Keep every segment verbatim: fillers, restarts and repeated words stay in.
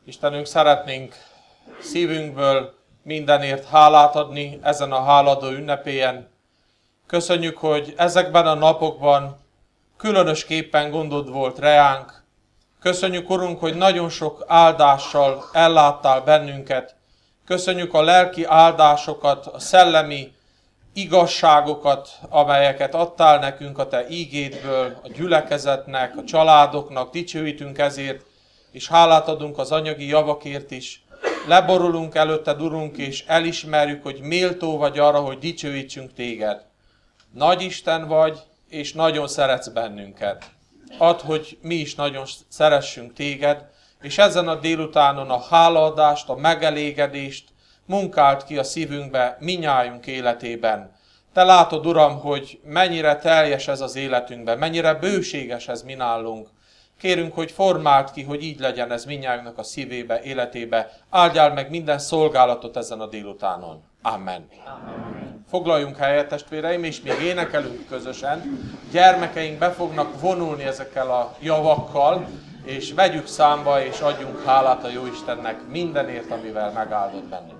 Istenünk, szeretnénk szívünkből mindenért hálát adni ezen a háladó ünnepélyen. Köszönjük, hogy ezekben a napokban különösképpen gondod volt reánk. Köszönjük, Urunk, hogy nagyon sok áldással elláttál bennünket. Köszönjük a lelki áldásokat, a szellemi igazságokat, amelyeket adtál nekünk a Te ígédből, a gyülekezetnek, a családoknak. Dicsőítünk ezért, és hálát adunk az anyagi javakért is. Leborulunk előtted, Urunk, és elismerjük, hogy méltó vagy arra, hogy dicsőítsünk Téged. Nagy Isten vagy, és nagyon szeretsz bennünket. Add, hogy mi is nagyon szeressünk Téged, és ezen a délutánon a hálaadást, a megelégedést munkáld ki a szívünkbe, minnyájunk életében. Te látod, Uram, hogy mennyire teljes ez az életünkben, mennyire bőséges ez mi nálunk. Kérünk, hogy formáld ki, hogy így legyen ez minnyájunknak a szívébe, életébe. Áldjál meg minden szolgálatot ezen a délutánon. Amen. Amen. Foglaljunk helyet, testvéreim, és még énekelünk közösen. Gyermekeink be fognak vonulni ezekkel a javakkal, és vegyük számba, és adjunk hálát a Jóistennek mindenért, amivel megáldott bennünket.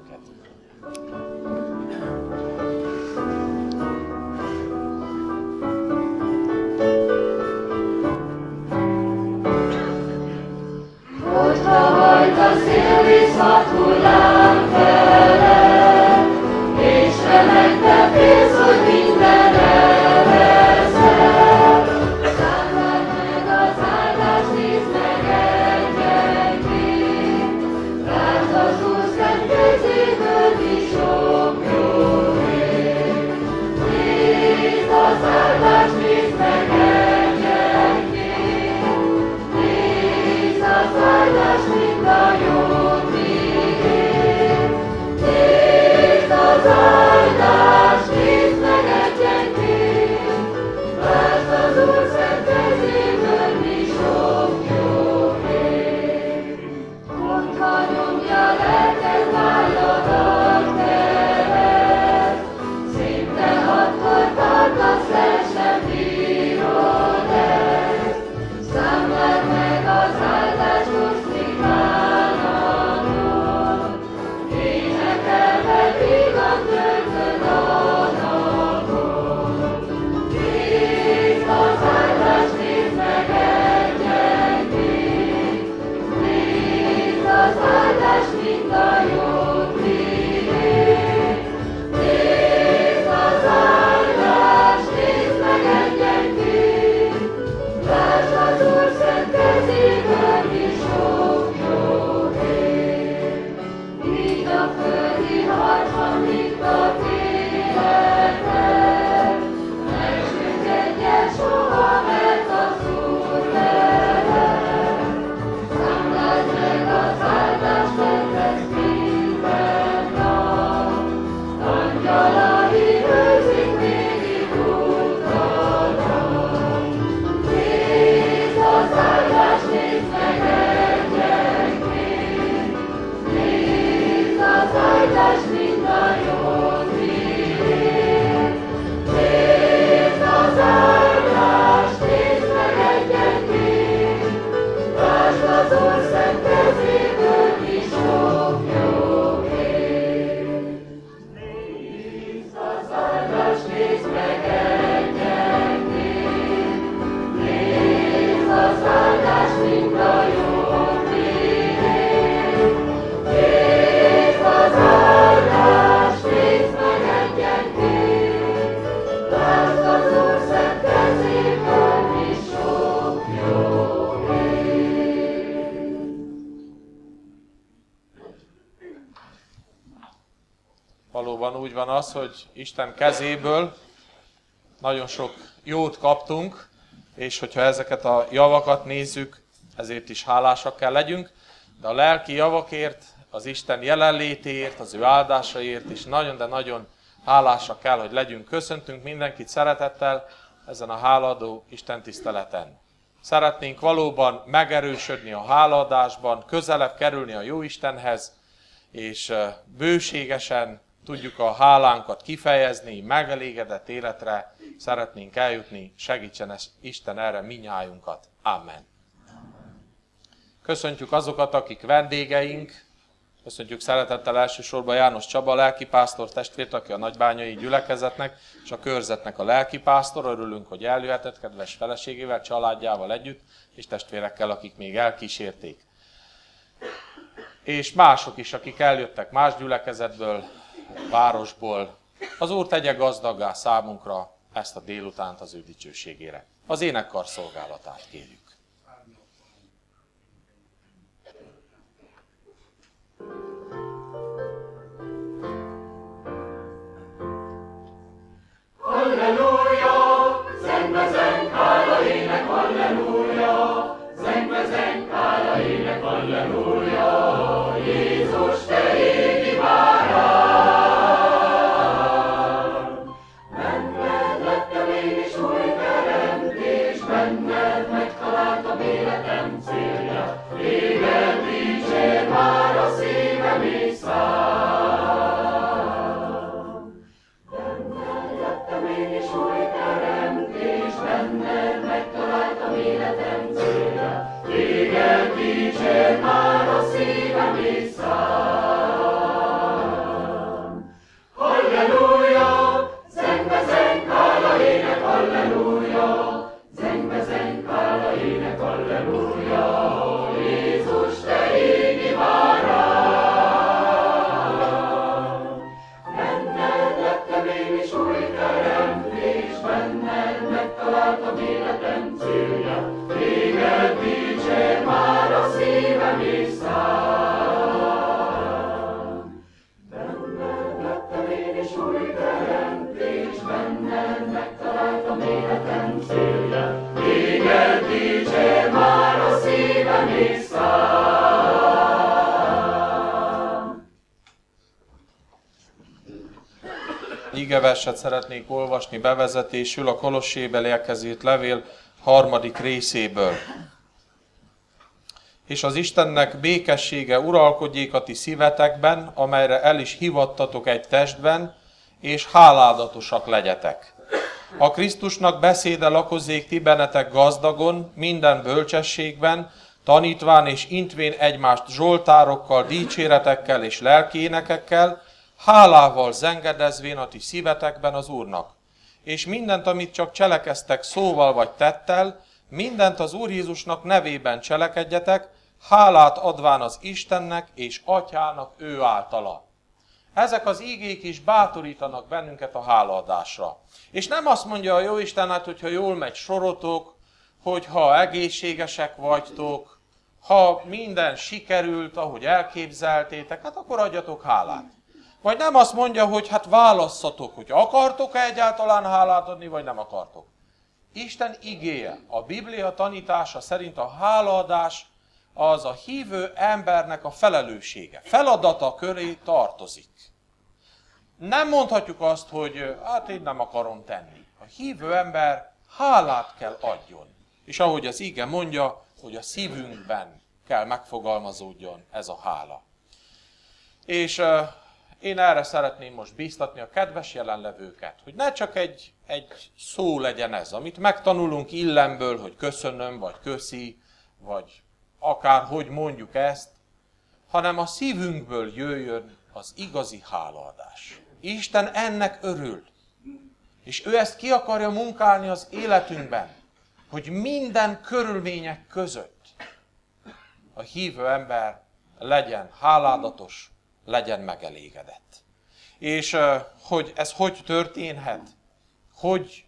Hogyha hajt a szél, viszhat hullám fele, és remegve félsz, hogy minden elveszel. Számlád meg az áldást, nézd meg egyenként, lásd az Úr szent kezéből mi sok jó hír. Nézd az áldást, nézd meg egyenként, nézd az áldást, mind a jót miér. Nézd az áldást, nézd meg egyenként, lásd az Úr szent kezéből mi sok jó hír. Mondva nyomja lelked, vállad a teret, szinte hatkor tartasz, el sem bírod ezt. Számlád meg az áldást, oszlik bánatot, énekelve vígan töltöd a napot. Nézd az áldást, nézd meg egyenként, nézd az áldást, mind a jót miér. Nézd az áldást, nézd meg egyenként, lásd az Úr szent kezéből mi sok jó hír. Így a földi harcban miktat életed, ne süllyedj el soha, mert az Úr veled. Számlád meg az áldást, tedd minden nap, angyalai őrzik végig utadat. Nézd az áldást, nézd meg egyenként, nézd az áldást, mind a jót miér. Nézd az áldást, nézd meg egyenként, lásd az Úr szent kezéből mi sok jó hír. Nézd az áldást, nézd meg egyenként, nézd az áldást, mind a jót miér. Nézd az áldást, nézd meg egyenként, lásd az Úr szent kezéből mi sok jó hír. Valóban úgy van az, hogy Isten kezéből nagyon sok jót kaptunk, és hogyha ezeket a javakat nézzük, ezért is hálásak kell legyünk, de a lelki javakért, az Isten jelenlétéért, az ő áldásaért is nagyon, de nagyon hálásak kell, hogy legyünk. Köszöntünk mindenkit szeretettel ezen a hálaadó Isten tiszteleten. Szeretnénk valóban megerősödni a hálaadásban, közelebb kerülni a Jóistenhez, és bőségesen tudjuk a hálánkat kifejezni, megelégedett életre szeretnénk eljutni, segítsen Isten erre minnyájunkat. Amen. Köszöntjük azokat, akik vendégeink. Köszöntjük szeretettel elsősorban János Csaba lelkipásztor testvért, aki a nagybányai gyülekezetnek és a körzetnek a lelkipásztor. Örülünk, hogy eljöhetett kedves feleségével, családjával együtt, és testvérekkel, akik még elkísérték. És mások is, akik eljöttek más gyülekezetből, városból. Az Úr tegye gazdaggá számunkra ezt a délutánt az ő dicsőségére. Az énekkar szolgálatát kérjük. Halleluja, zengve zeng, hála ének, halleluja, zengve zeng, hála ének, halleluja, Jézus, te égi bárány. Benned lettem én is új teremtés, benned megtaláltam életem célja, téged dicsér már a szívem és szám. Benned lettem én is új teremtés, benned megtaláltam életem célja, téged dicsér már a szívem és szám. Halleluja, zengve zeng, hála ének, halleluja, zengve zeng, hála ének, halleluja, Jézus, te égi bárány. Benned lettem én is új teremtés, benned megtaláltam életem célja, téged dicsér már a szívem és szám. Benned lettem én is új teremtés, benned megtaláltam életem célja, téged dicsér már a szívem és szám. Igeverset szeretnék olvasni bevezetésül a Kolosséből érkezett levél harmadik részéből. És az Istennek békessége uralkodjék a ti szívetekben, amelyre el is hivattatok egy testben, és háládatosak legyetek. A Krisztusnak beszéde lakozzék ti bennetek gazdagon, minden bölcsességben, tanítván és intvén egymást zsoltárokkal, dicséretekkel és lelkiénekekkel, hálával zengedezvén a ti szívetekben az Úrnak. És mindent, amit csak cselekeztek szóval vagy tettel, mindent az Úr Jézusnak nevében cselekedjetek, hálát adván az Istennek és Atyának ő általa. Ezek az ígék is bátorítanak bennünket a hálaadásra. És nem azt mondja a Jóisten, hát, hogyha jól megy sorotok, hogyha egészségesek vagytok, ha minden sikerült, ahogy elképzeltétek, hát akkor adjatok hálát. Vagy nem azt mondja, hogy hát válasszatok, hogy akartok-e egyáltalán hálát adni, vagy nem akartok. Isten igéje, a Biblia tanítása szerint a hálaadás az a hívő embernek a felelőssége, feladata köré tartozik. Nem mondhatjuk azt, hogy hát én nem akarom tenni. A hívő ember hálát kell adjon. És ahogy az ige mondja, hogy a szívünkben kell megfogalmazódjon ez a hála. És uh, én erre szeretném most bíztatni a kedves jelenlevőket, hogy ne csak egy, egy szó legyen ez, amit megtanulunk illemből, hogy köszönöm, vagy köszi, vagy akár hogy mondjuk ezt, hanem a szívünkből jöjjön az igazi hálaadás. Isten ennek örül, és ő ezt ki akarja munkálni az életünkben, hogy minden körülmények között a hívő ember legyen háládatos, legyen megelégedett. És hogy ez hogy történhet, hogy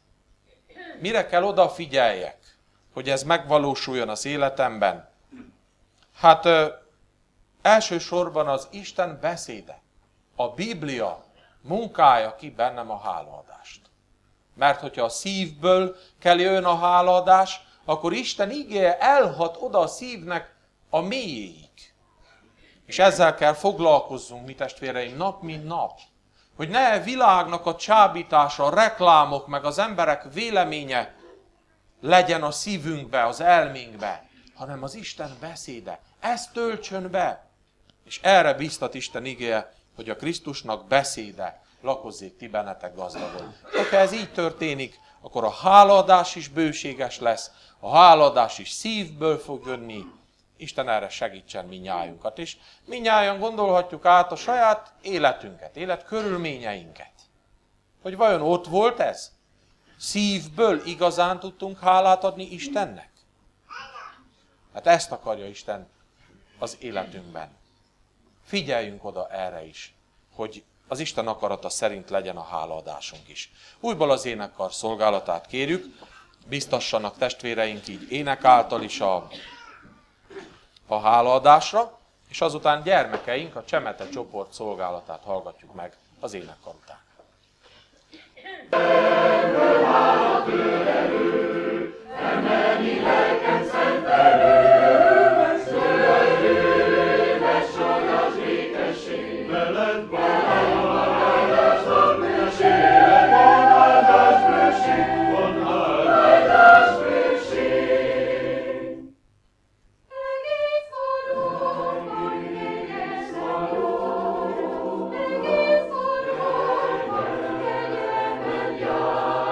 mire kell odafigyeljek, hogy ez megvalósuljon az életemben? Hát elsősorban az Isten beszéde, a Biblia munkálja ki bennem a hálaadást. Mert hogyha a szívből kell jön a hálaadás, akkor Isten igéje elhat oda a szívnek a mélyéig. És ezzel kell foglalkozzunk, mi testvéreim, nap mint nap. Hogy ne világnak a csábítása, a reklámok, meg az emberek véleménye legyen a szívünkbe, az elménkbe, hanem az Isten beszéde. Ezt töltsön be. És erre biztat Isten igéje, hogy a Krisztusnak beszéde lakozzék ti bennetek gazdagon. Ha ez így történik, akkor a hálaadás is bőséges lesz, a hálaadás is szívből fog jönni, Isten erre segítsen minnyájunkat, és minnyájan gondolhatjuk át a saját életünket, életkörülményeinket. Hogy vajon ott volt ez? Szívből igazán tudtunk hálát adni Istennek? Hát ezt akarja Isten az életünkben. Figyeljünk oda erre is, hogy az Isten akarata szerint legyen a hálaadásunk is. Újból az énekkar szolgálatát kérjük, biztassanak testvéreink így ének által is a, a hálaadásra, és azután gyermekeink a Csemete csoport szolgálatát hallgatjuk meg az énekkar után. Yeah.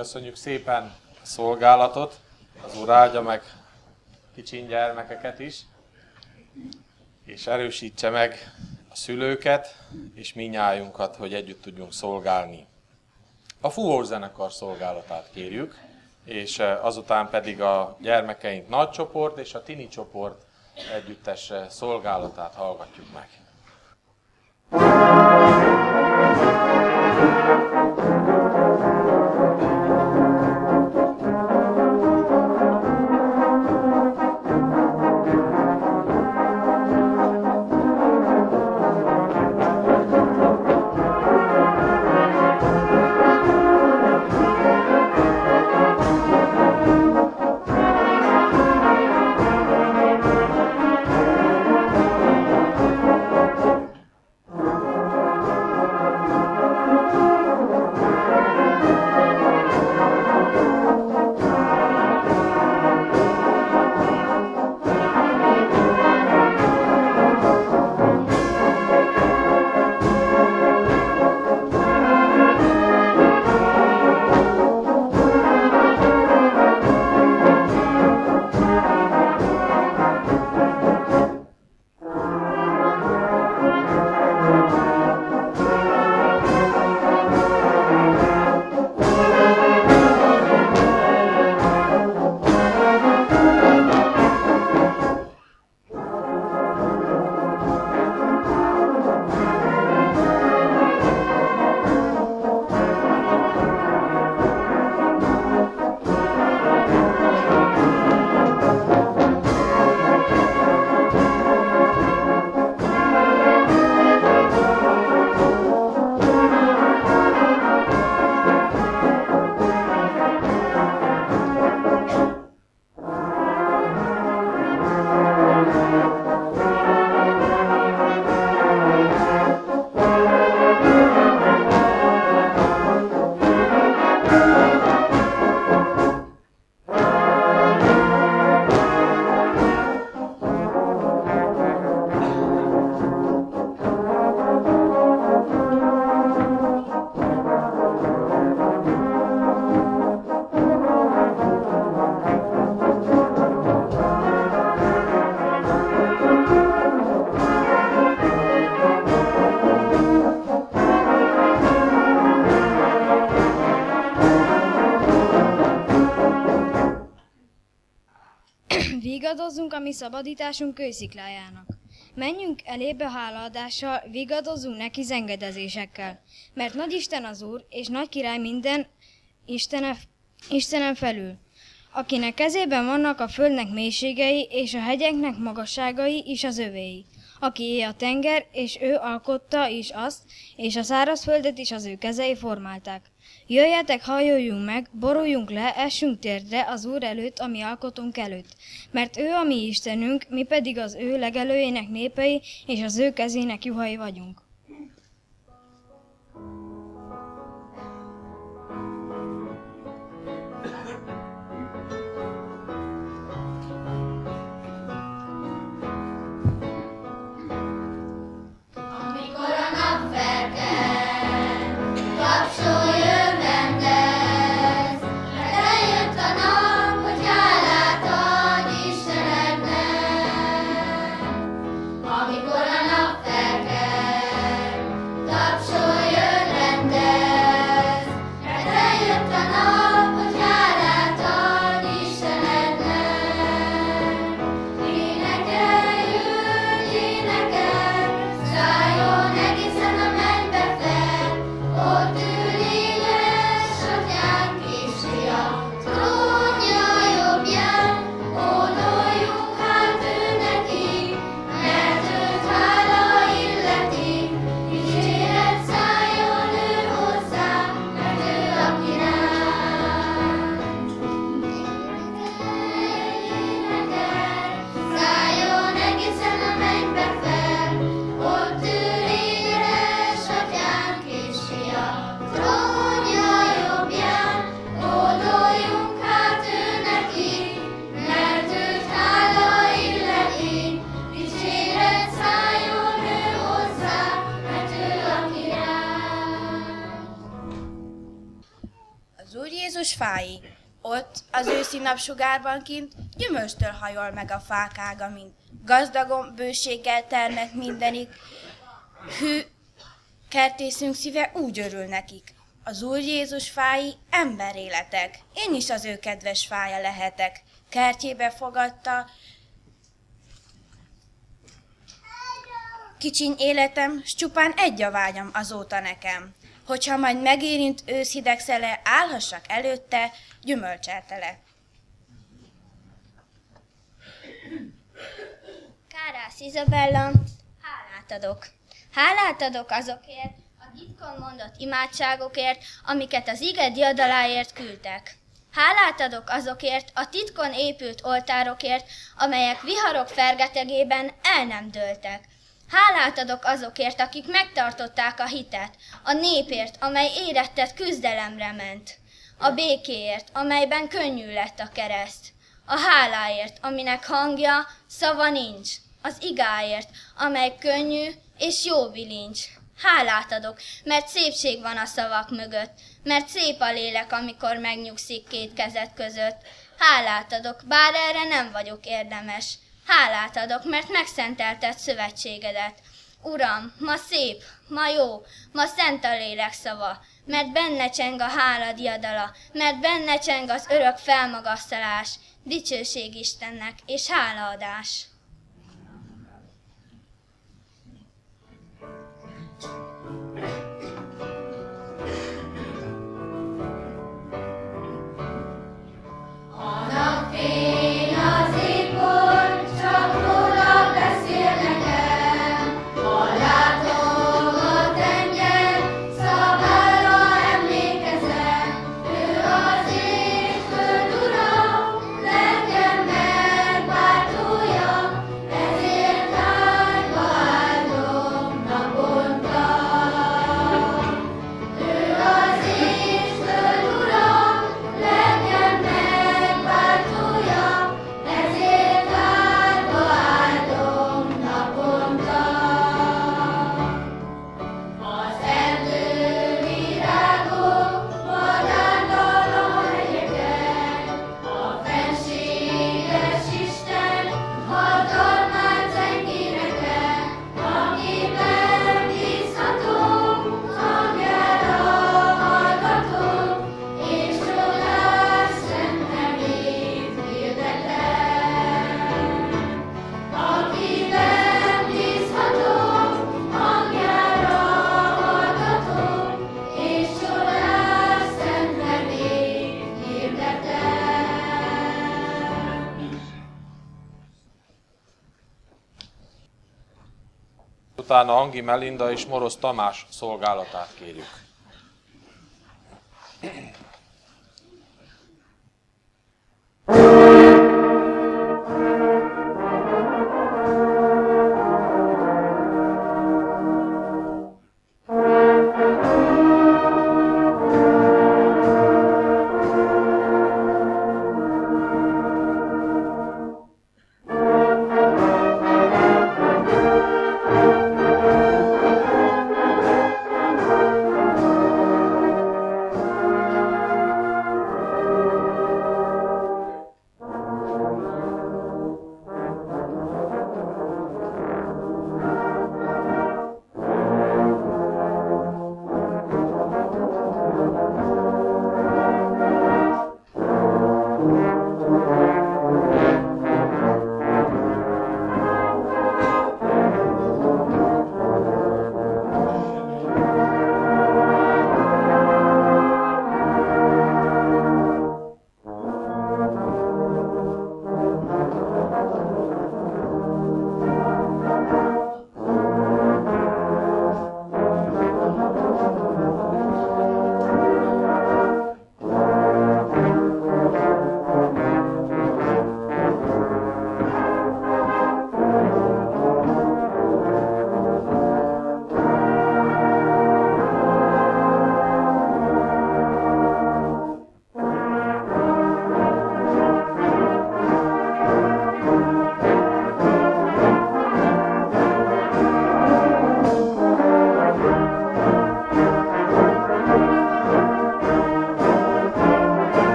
Köszönjük szépen a szolgálatot, az Úr áldja meg kicsin gyermekeket is, és erősítse meg a szülőket, és minnyájunkat, hogy együtt tudjunk szolgálni. A fuvarzenekar szolgálatát kérjük, és azután pedig a gyermekeink nagy csoport és a tini csoport együttes szolgálatát hallgatjuk meg. Vigadozzunk a mi szabadításunk kősziklájának. Menjünk elébe hálaadással, vigadozzunk neki zengedezésekkel, mert nagy Isten az Úr, és nagy király minden Istene, Istenen felül, akinek kezében vannak a földnek mélységei, és a hegyeknek magasságai is az övéi, aki a tenger, és ő alkotta is azt, és a szárazföldet is az ő kezei formálták. Jöjjetek, hajoljunk meg, boruljunk le, essünk térdre az Úr előtt, a mi alkotónk előtt. Mert ő a mi Istenünk, mi pedig az ő legelőjének népei, és az ő kezének juhai vagyunk. Amikor a nap felkel, tapsolj, örvendezz, mert eljött a nap, hogy hálát adj Istenednek. Amikor a nap felkel, fái. Ott, az őszi napsugárban kint, gyümölcstől hajol meg a fák ága mind. Gazdagon, bőséggel termet mindenik, hű kertészünk szíve úgy örül nekik. Az Úr Jézus fái emberéletek, én is az ő kedves fája lehetek. Kertjébe fogadta kicsiny életem, s csupán egy a vágyam azóta nekem, hogyha majd megérint őszhideg szele, állhassak előtte, gyümölcseltele. Kárász Izabella, hálát adok. Hálát adok azokért, a titkon mondott imádságokért, amiket az ige diadaláért küldtek. Hálát adok azokért, a titkon épült oltárokért, amelyek viharok fergetegében el nem dőltek. Hálát adok azokért, akik megtartották a hitet, a népért, amely érettett küzdelemre ment, a békéért, amelyben könnyű lett a kereszt, a háláért, aminek hangja, szava nincs, az igáért, amely könnyű és jó bilincs. Hálát adok, mert szépség van a szavak mögött, mert szép a lélek, amikor megnyugszik két kezed között. Hálát adok, bár erre nem vagyok érdemes. Hálát adok, mert megszentelted szövetségedet. Uram, ma szép, ma jó, ma szent a lélek szava, mert benne cseng a hála diadala, mert benne cseng az örök felmagasztalás, dicsőség Istennek és hálaadás. Utána Angi Melinda és Moroz Tamás szolgálatát kérjük. Thank you.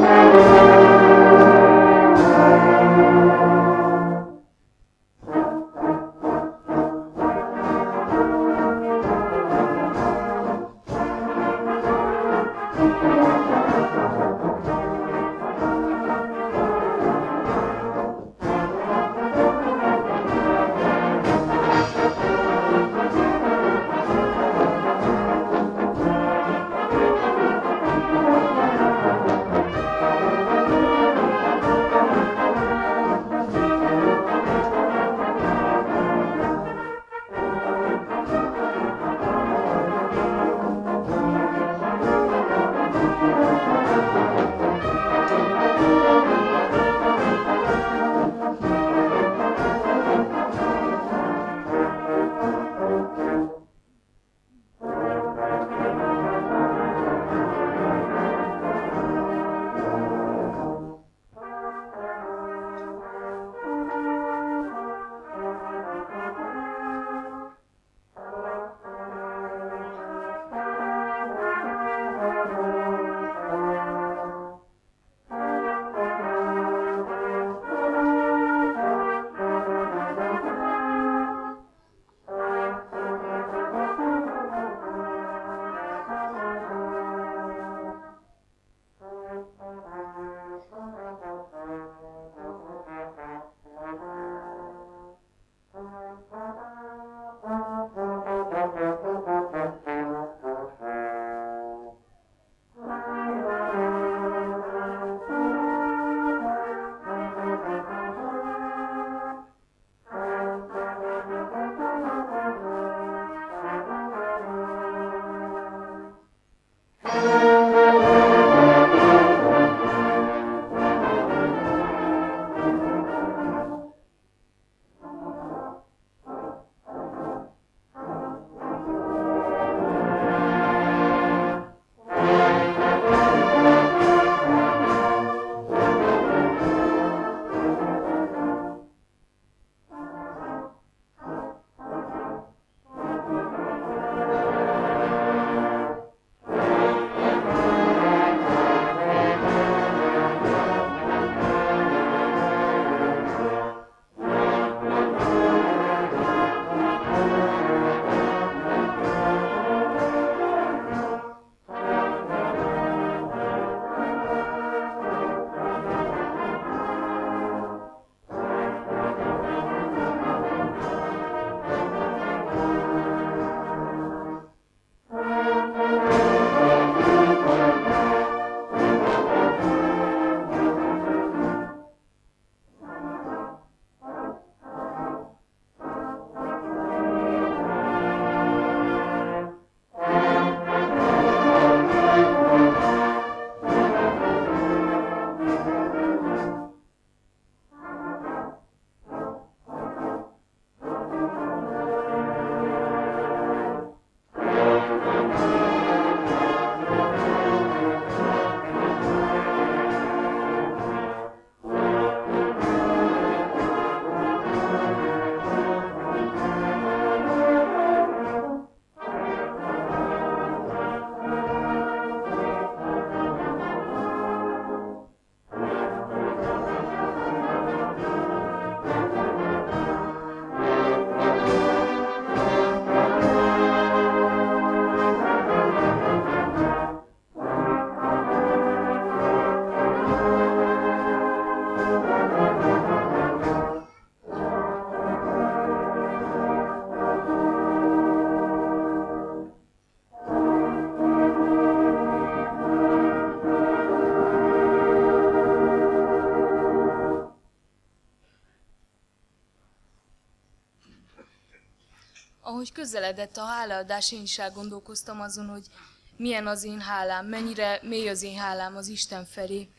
Ahogy közeledett a hálaadás, én is elgondolkoztam azon, hogy milyen az én hálám, mennyire mély az én hálám az Isten felé.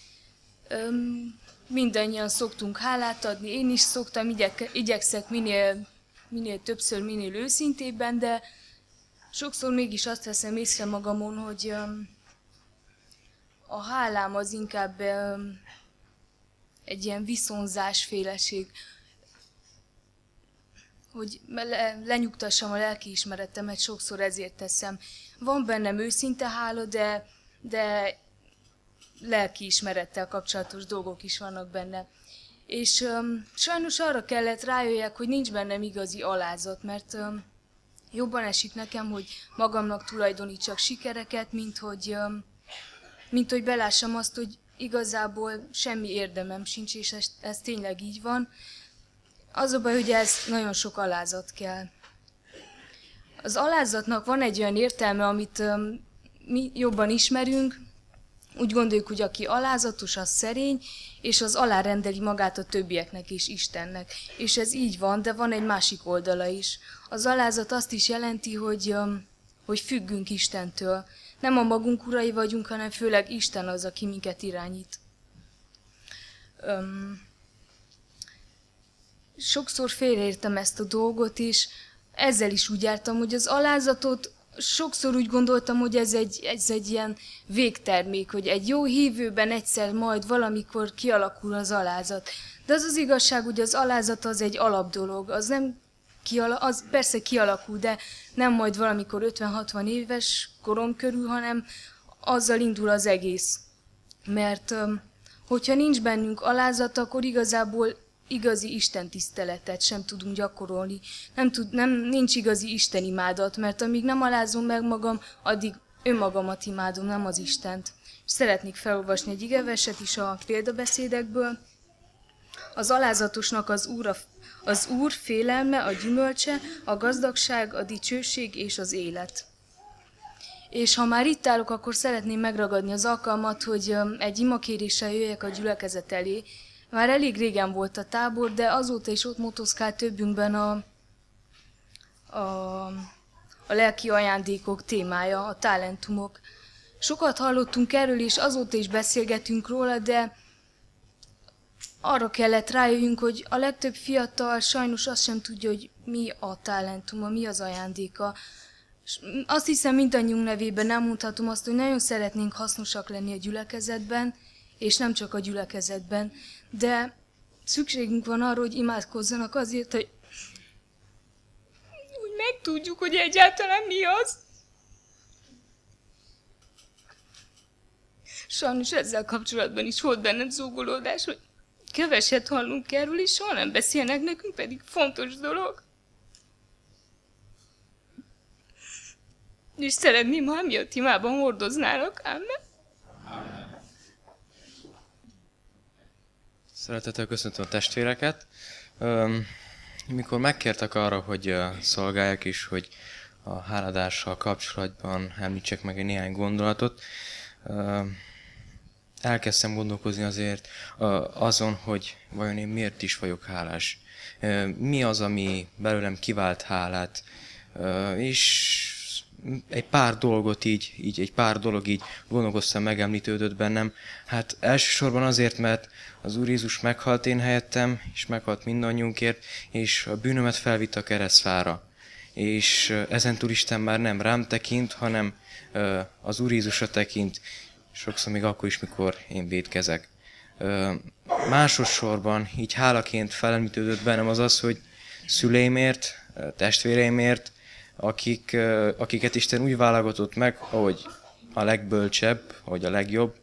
Öm, mindannyian szoktunk hálát adni, én is szoktam, igyek, igyekszek minél, minél többször, minél őszintébben, de sokszor mégis azt veszem észre magamon, hogy öm, a hálám az inkább öm, egy ilyen viszonzásféleség, hogy le, lenyugtassam a lelkiismeretemet, sokszor ezért teszem. Van bennem őszinte hála, de, de lelkiismerettel kapcsolatos dolgok is vannak benne. És um, sajnos arra kellett rájöjjek, hogy nincs bennem igazi alázat, mert um, jobban esik nekem, hogy magamnak tulajdonítsak sikereket, mint hogy, um, mint hogy belássam azt, hogy igazából semmi érdemem sincs, és ez, ez tényleg így van. Az a baj, hogy ez nagyon sok alázat kell. Az alázatnak van egy olyan értelme, amit um, mi jobban ismerünk. Úgy gondoljuk, hogy aki alázatos, az szerény, és az alárendeli magát a többieknek és Istennek. És ez így van, de van egy másik oldala is. Az alázat azt is jelenti, hogy, um, hogy függünk Istentől. Nem a magunk urai vagyunk, hanem főleg Isten az, aki minket irányít. Um, sokszor félreértem ezt a dolgot, és ezzel is úgy jártam, hogy az alázatot sokszor úgy gondoltam, hogy ez egy, ez egy ilyen végtermék, hogy egy jó hívőben egyszer majd valamikor kialakul az alázat. De az az igazság, hogy az alázat az egy alapdolog, az nem kiala, az persze kialakul, de nem majd valamikor ötven-hatvan éves korom körül, hanem azzal indul az egész. Mert hogyha nincs bennünk alázat, akkor igazából igazi istentiszteletet sem tudunk gyakorolni. Nem tud, nem, nincs igazi istenimádat, mert amíg nem alázom meg magam, addig önmagamat imádom, nem az Istent. És szeretnék felolvasni egy igeverset is a példabeszédekből. Az alázatosnak az úr, a, az úr félelme, a gyümölcse, a gazdagság, a dicsőség és az élet. És ha már itt állok, akkor szeretném megragadni az alkalmat, hogy egy imakéréssel jöjjek a gyülekezet elé. Már elég régen volt a tábor, de azóta is ott motoszkált többünkben a, a, a lelki ajándékok témája, a talentumok. Sokat hallottunk erről, és azóta is beszélgetünk róla, de arra kellett rájöjjünk, hogy a legtöbb fiatal sajnos azt sem tudja, hogy mi a talentuma, mi az ajándéka. Azt hiszem, mindannyiunk nevében nem mondhatom azt, hogy nagyon szeretnénk hasznosak lenni a gyülekezetben, és nem csak a gyülekezetben, de szükségünk van arra, hogy imádkozzanak azért, hogy úgy megtudjuk, hogy egyáltalán mi az. Sajnos ezzel kapcsolatban is volt bennem zúgolódás, hogy keveset hallunk erről, és soha nem beszélnek nekünk, pedig fontos dolog. És szeretném, ha emiatt imában hordoznának, ámen. Szeretettel köszöntöm a testvéreket. Mikor megkértek arra, hogy szolgálják is, hogy a háladással kapcsolatban említsek meg egy néhány gondolatot, elkezdtem gondolkozni azért azon, hogy vajon én miért is vagyok hálás. Mi az, ami belőlem kivált hálát, és egy pár dolgot így, így, egy pár dolog így gondolkoztam, megemlítődött bennem. Hát elsősorban azért, mert az Úr Jézus meghalt én helyettem, és meghalt mindannyiunkért, és a bűnömet felvitt a keresztfára. És ezentúl Isten már nem rám tekint, hanem az Úr Jézusra tekint, sokszor még akkor is, mikor én vétkezek. Másodszorban így hálaként felemlítődött bennem az az, hogy szüleimért, testvéreimért, akik, akiket Isten úgy válogatott meg, ahogy a legbölcsebb, ahogy a legjobb,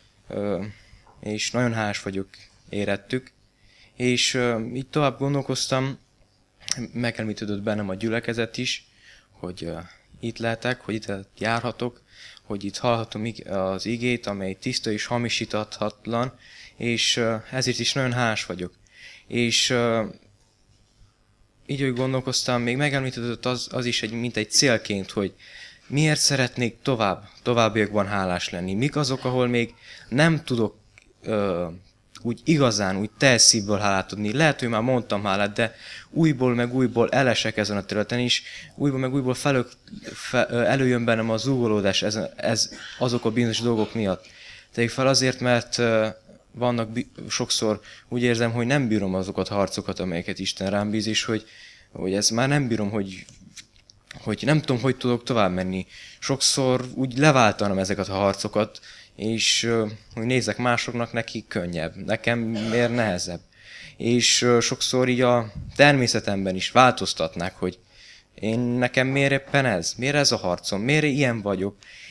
és nagyon hálás vagyok érettük. És így tovább gondolkoztam, megemlítődött bennem a gyülekezet is, hogy itt lehetek, hogy itt járhatok, hogy itt hallhatom az igét, amely tiszta és hamisítathatlan, és ezért is nagyon hálás vagyok. És így, hogy gondolkoztam, még megemlítődött az, az is egy, mint egy célként, hogy miért szeretnék tovább, továbbiakban hálás lenni. Mik azok, ahol még nem tudok ö, úgy igazán, úgy teljes szívből hálát adni. Lehet, hogy már mondtam hálát, de újból meg újból elesek ezen a területen is, újból meg újból felök, fe, előjön bennem a zúgolódás ez, ez, azok a bizonyos dolgok miatt. Tegyük fel azért, mert ö, vannak sokszor úgy érzem, hogy nem bírom azokat a harcokat, amelyeket Isten rám bíz, és hogy, hogy ezt már nem bírom, hogy, hogy nem tudom, hogy tudok tovább menni. Sokszor úgy leváltanom ezeket a harcokat, és hogy nézek másoknak, neki könnyebb, nekem miért nehezebb. És sokszor így a természetemben is változtatnák, hogy én nekem miért éppen ez, miért ez a harcom, miért ilyen vagyok.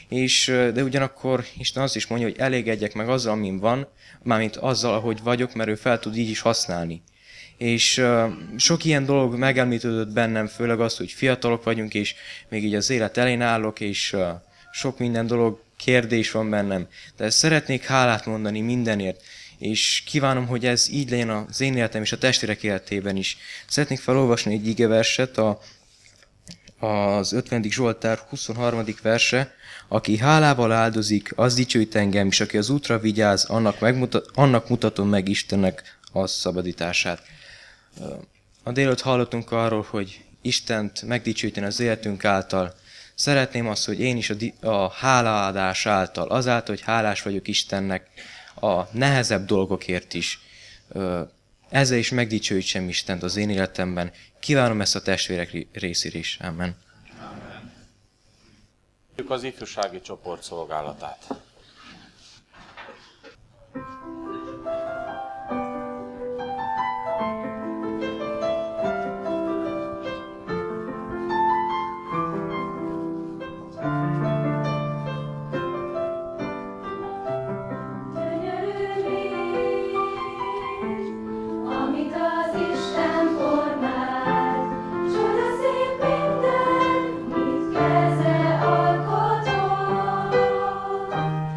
és, de ugyanakkor Isten azt is mondja, hogy elégedjek meg azzal, amin van, mármint azzal, ahogy vagyok, mert ő fel tud így is használni. És uh, sok ilyen dolog megemlítődött bennem, főleg az, hogy fiatalok vagyunk, és még így az élet elején állok, és uh, sok minden dolog, kérdés van bennem. De szeretnék hálát mondani mindenért, és kívánom, hogy ez így legyen az én életem és a testvérek életében is. Szeretnék felolvasni egy igeverset, a, az ötvenedik Zsoltár huszonharmadik verse. Aki hálával áldozik, az dicsőít engem, és aki az útra vigyáz, annak, megmutat, annak mutatom meg Istennek a szabadítását. A délután hallottunk arról, hogy Istent megdicsőíteni az életünk által. Szeretném azt, hogy én is a, di- a hálaadás által, azáltal, hogy hálás vagyok Istennek a nehezebb dolgokért is, ezzel is megdicsőítsem Istent az én életemben. Kívánom ezt a testvérek részére is. Amen. Az ifjúsági csoport szolgálatát. Keze alkotott,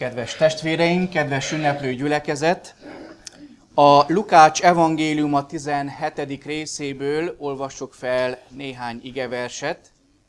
Kedves testvéreim, kedves ünneplő gyülekezet! A Lukács evangéliuma tizenhetedik részéből olvassok fel néhány igeverset.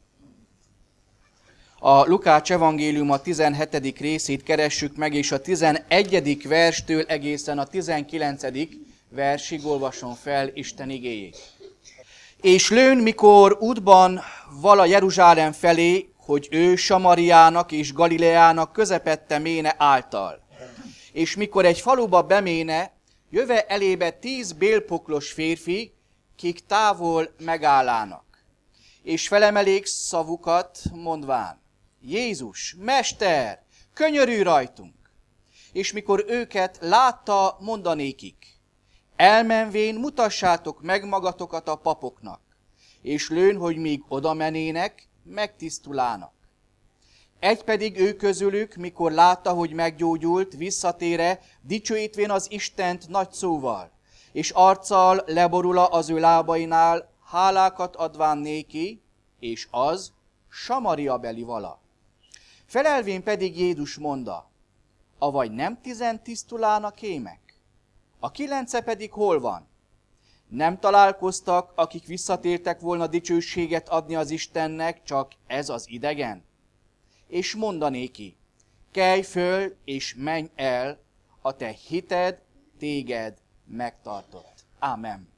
A Lukács evangéliuma tizenhetedik részét keressük meg, és a tizenegyedik verstől egészen a tizenkilencedik versig olvasom fel Isten igéjét. És lőn, mikor útban vala Jeruzsálem felé, hogy ő Samariának és Galileának közepette méne által. És mikor egy faluba beméne, jöve elébe tíz bélpoklos férfi, kik távol megállának. És felemelék szavukat, mondván: Jézus, Mester, könyörülj rajtunk! És mikor őket látta, mondanékik: elmenvén mutassátok meg magatokat a papoknak, és lőn, hogy míg oda menének, megtisztulának. Egy pedig ő közülük, mikor látta, hogy meggyógyult, visszatére, dicsőítvén az Istent nagy szóval, és arccal leborula az ő lábainál, hálákat adván néki, és az Samaria-beli vala. Felelvén pedig Jézus monda: avagy nem tizen tisztulának émek? A kilence pedig hol van? Nem találkoztak, akik visszatértek volna dicsőséget adni az Istennek, csak ez az idegen? És mondanéki: kelj föl, és menj el, a te hited téged megtartott. Ámen.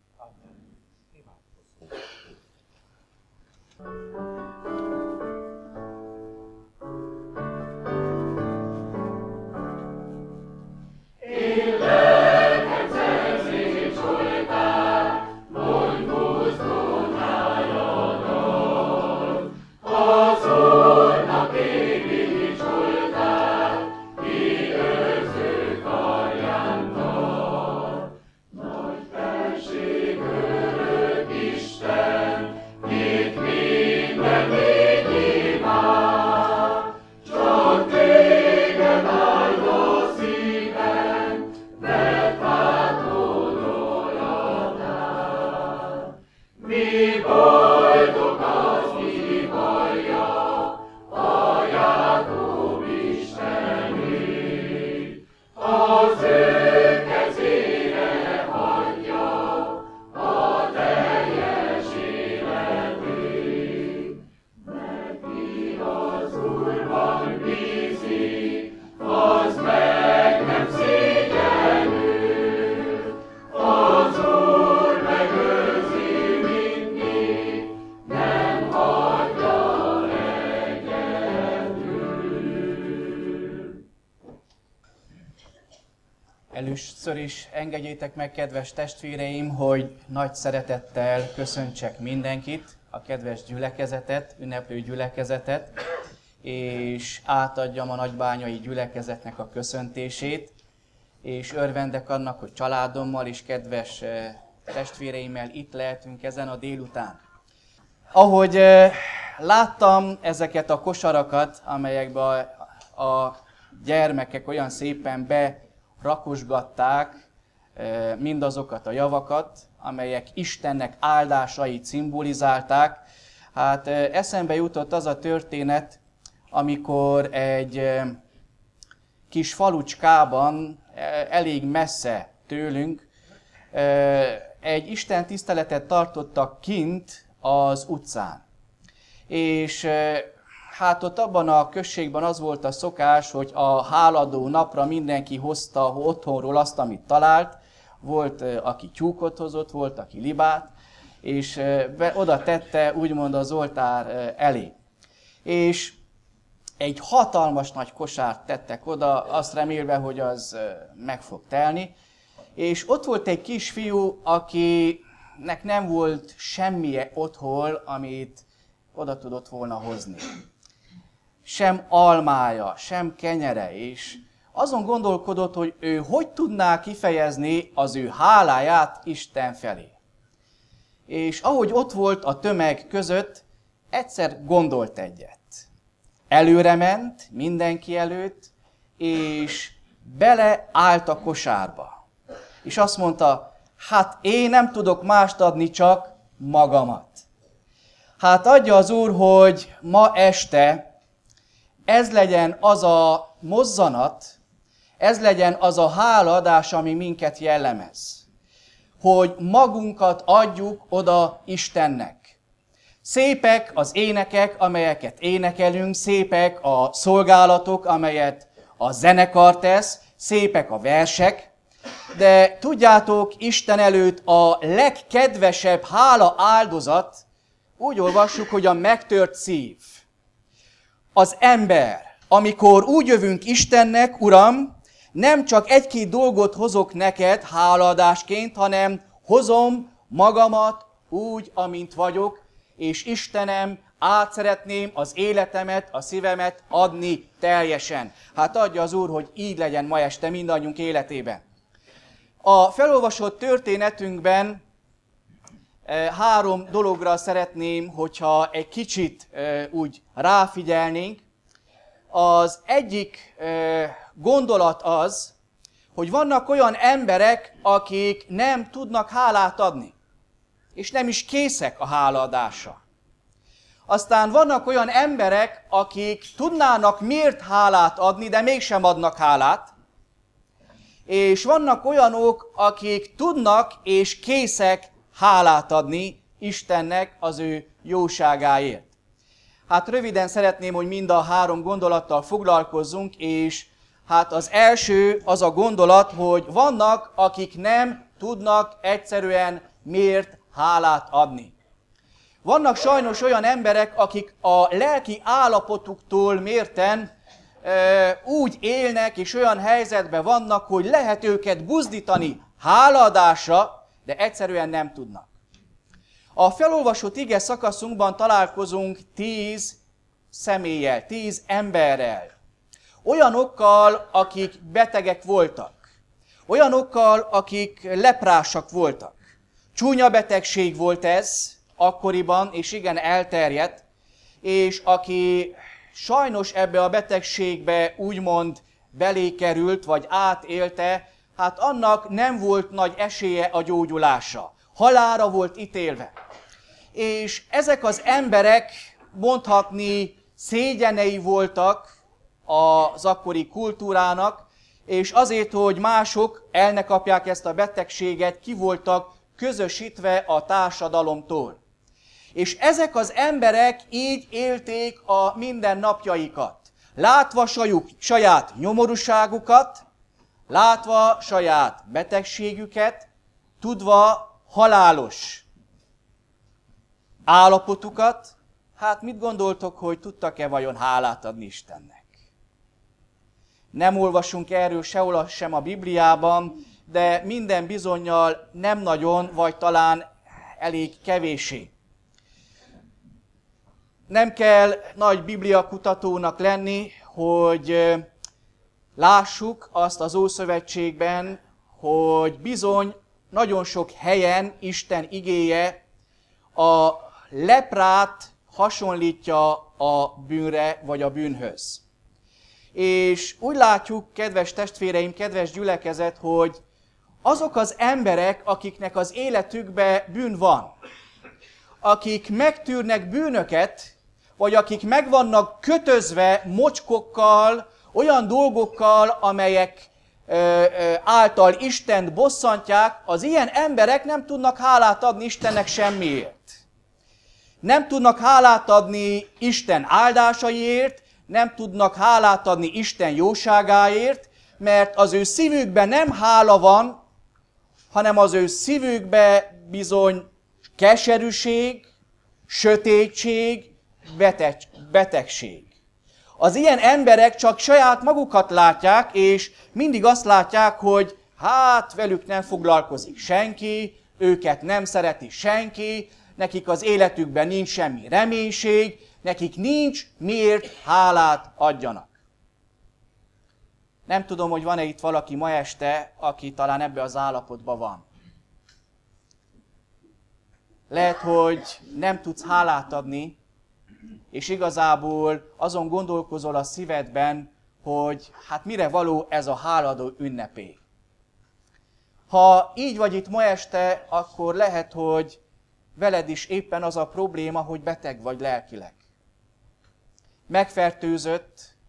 Először is engedjétek meg, kedves testvéreim, hogy nagy szeretettel köszöntsek mindenkit, a kedves gyülekezetet, ünneplő gyülekezetet, és átadjam a nagybányai gyülekezetnek a köszöntését, és örvendek annak, hogy családommal és kedves testvéreimmel itt lehetünk ezen a délután. Ahogy láttam ezeket a kosarakat, amelyekbe a, a gyermekek olyan szépen be rakosgatták mindazokat a javakat, amelyek Istennek áldásait szimbolizálták. Hát eszembe jutott az a történet, amikor egy kis falucskában, elég messze tőlünk, egy Isten tiszteletet tartottak kint az utcán. És hát ott abban a községben az volt a szokás, hogy a háladó napra mindenki hozta otthonról azt, amit talált. Volt, aki tyúkot hozott, volt, aki libát, és be, oda tette úgymond az oltár elé. És egy hatalmas nagy kosárt tettek oda, azt remélve, hogy az meg fog telni. És ott volt egy kisfiú, akinek nem volt semmi otthon, amit oda tudott volna hozni. Sem almája, sem kenyere, és azon gondolkodott, hogy ő hogy tudná kifejezni az ő háláját Isten felé. És ahogy ott volt a tömeg között, egyszer gondolt egyet. Előre ment mindenki előtt, és beleállt a kosárba. És azt mondta: hát én nem tudok mást adni, csak magamat. Hát adja az Úr, hogy ma este ez legyen az a mozzanat, ez legyen az a hálaadás, ami minket jellemez. Hogy magunkat adjuk oda Istennek. Szépek az énekek, amelyeket énekelünk, szépek a szolgálatok, amelyet a zenekar tesz, szépek a versek, de tudjátok, Isten előtt a legkedvesebb hála áldozat, úgy olvassuk, hogy a megtört szív. Az ember, amikor úgy jövünk Istennek, Uram, nem csak egy-két dolgot hozok neked hálaadásként, hanem hozom magamat úgy, amint vagyok, és Istenem, át szeretném az életemet, a szívemet adni teljesen. Hát adja az Úr, hogy így legyen ma este mindannyiunk életében. A felolvasott történetünkben három dologra szeretném, hogyha egy kicsit úgy ráfigyelnénk. Az egyik gondolat az, hogy vannak olyan emberek, akik nem tudnak hálát adni, és nem is készek a hálaadásra. Aztán vannak olyan emberek, akik tudnának miért hálát adni, de mégsem adnak hálát. És vannak olyanok, akik tudnak és készek hálát adni Istennek az ő jóságáért. Hát röviden szeretném, hogy mind a három gondolattal foglalkozzunk, és hát az első az a gondolat, hogy vannak, akik nem tudnak egyszerűen miért hálát adni. Vannak sajnos olyan emberek, akik a lelki állapotuktól mérten e, úgy élnek, és olyan helyzetben vannak, hogy lehet őket buzdítani hálaadásra, de egyszerűen nem tudnak. A felolvasott ige szakaszunkban találkozunk tíz személlyel, tíz emberrel. Olyanokkal, akik betegek voltak. Olyanokkal, akik leprásak voltak. Csúnya betegség volt ez akkoriban, és igen elterjedt, és aki sajnos ebbe a betegségbe úgymond belé került, vagy átélte, hát annak nem volt nagy esélye a gyógyulásra. Halálra volt ítélve. És ezek az emberek mondhatni szégyenei voltak az akkori kultúrának, és azért, hogy mások el ne kapják ezt a betegséget, ki voltak közösítve a társadalomtól. És ezek az emberek így élték a mindennapjaikat, látva sajuk, saját nyomorúságukat, látva saját betegségüket, tudva halálos állapotukat, hát mit gondoltok, hogy tudtak-e vajon hálát adni Istennek? Nem olvasunk erről sehol sem a Bibliában, de minden bizonnyal nem nagyon, vagy talán elég kevéssé. Nem kell nagy bibliakutatónak lenni, hogy lássuk azt az Ószövetségben, hogy bizony nagyon sok helyen Isten igéje a leprát hasonlítja a bűnre vagy a bűnhöz. És úgy látjuk, kedves testvéreim, kedves gyülekezet, hogy azok az emberek, akiknek az életükben bűn van, akik megtűrnek bűnöket, vagy akik meg vannak kötözve mocskokkal, olyan dolgokkal, amelyek ö, ö, által Istent bosszantják, az ilyen emberek nem tudnak hálát adni Istennek semmiért. Nem tudnak hálát adni Isten áldásaiért, nem tudnak hálát adni Isten jóságáért, mert az ő szívükben nem hála van, hanem az ő szívükben bizony keserűség, sötétség, beteg, betegség. Az ilyen emberek csak saját magukat látják, és mindig azt látják, hogy hát velük nem foglalkozik senki, őket nem szereti senki, nekik az életükben nincs semmi reménység, nekik nincs miért hálát adjanak. Nem tudom, hogy van-e itt valaki ma este, aki talán ebbe az állapotban van. Lehet, hogy nem tudsz hálát adni, és igazából azon gondolkozol a szívedben, hogy hát mire való ez a háladó ünnepé. Ha így vagy itt ma este, akkor lehet, hogy veled is éppen az a probléma, hogy beteg vagy lelkileg. Megfertőzött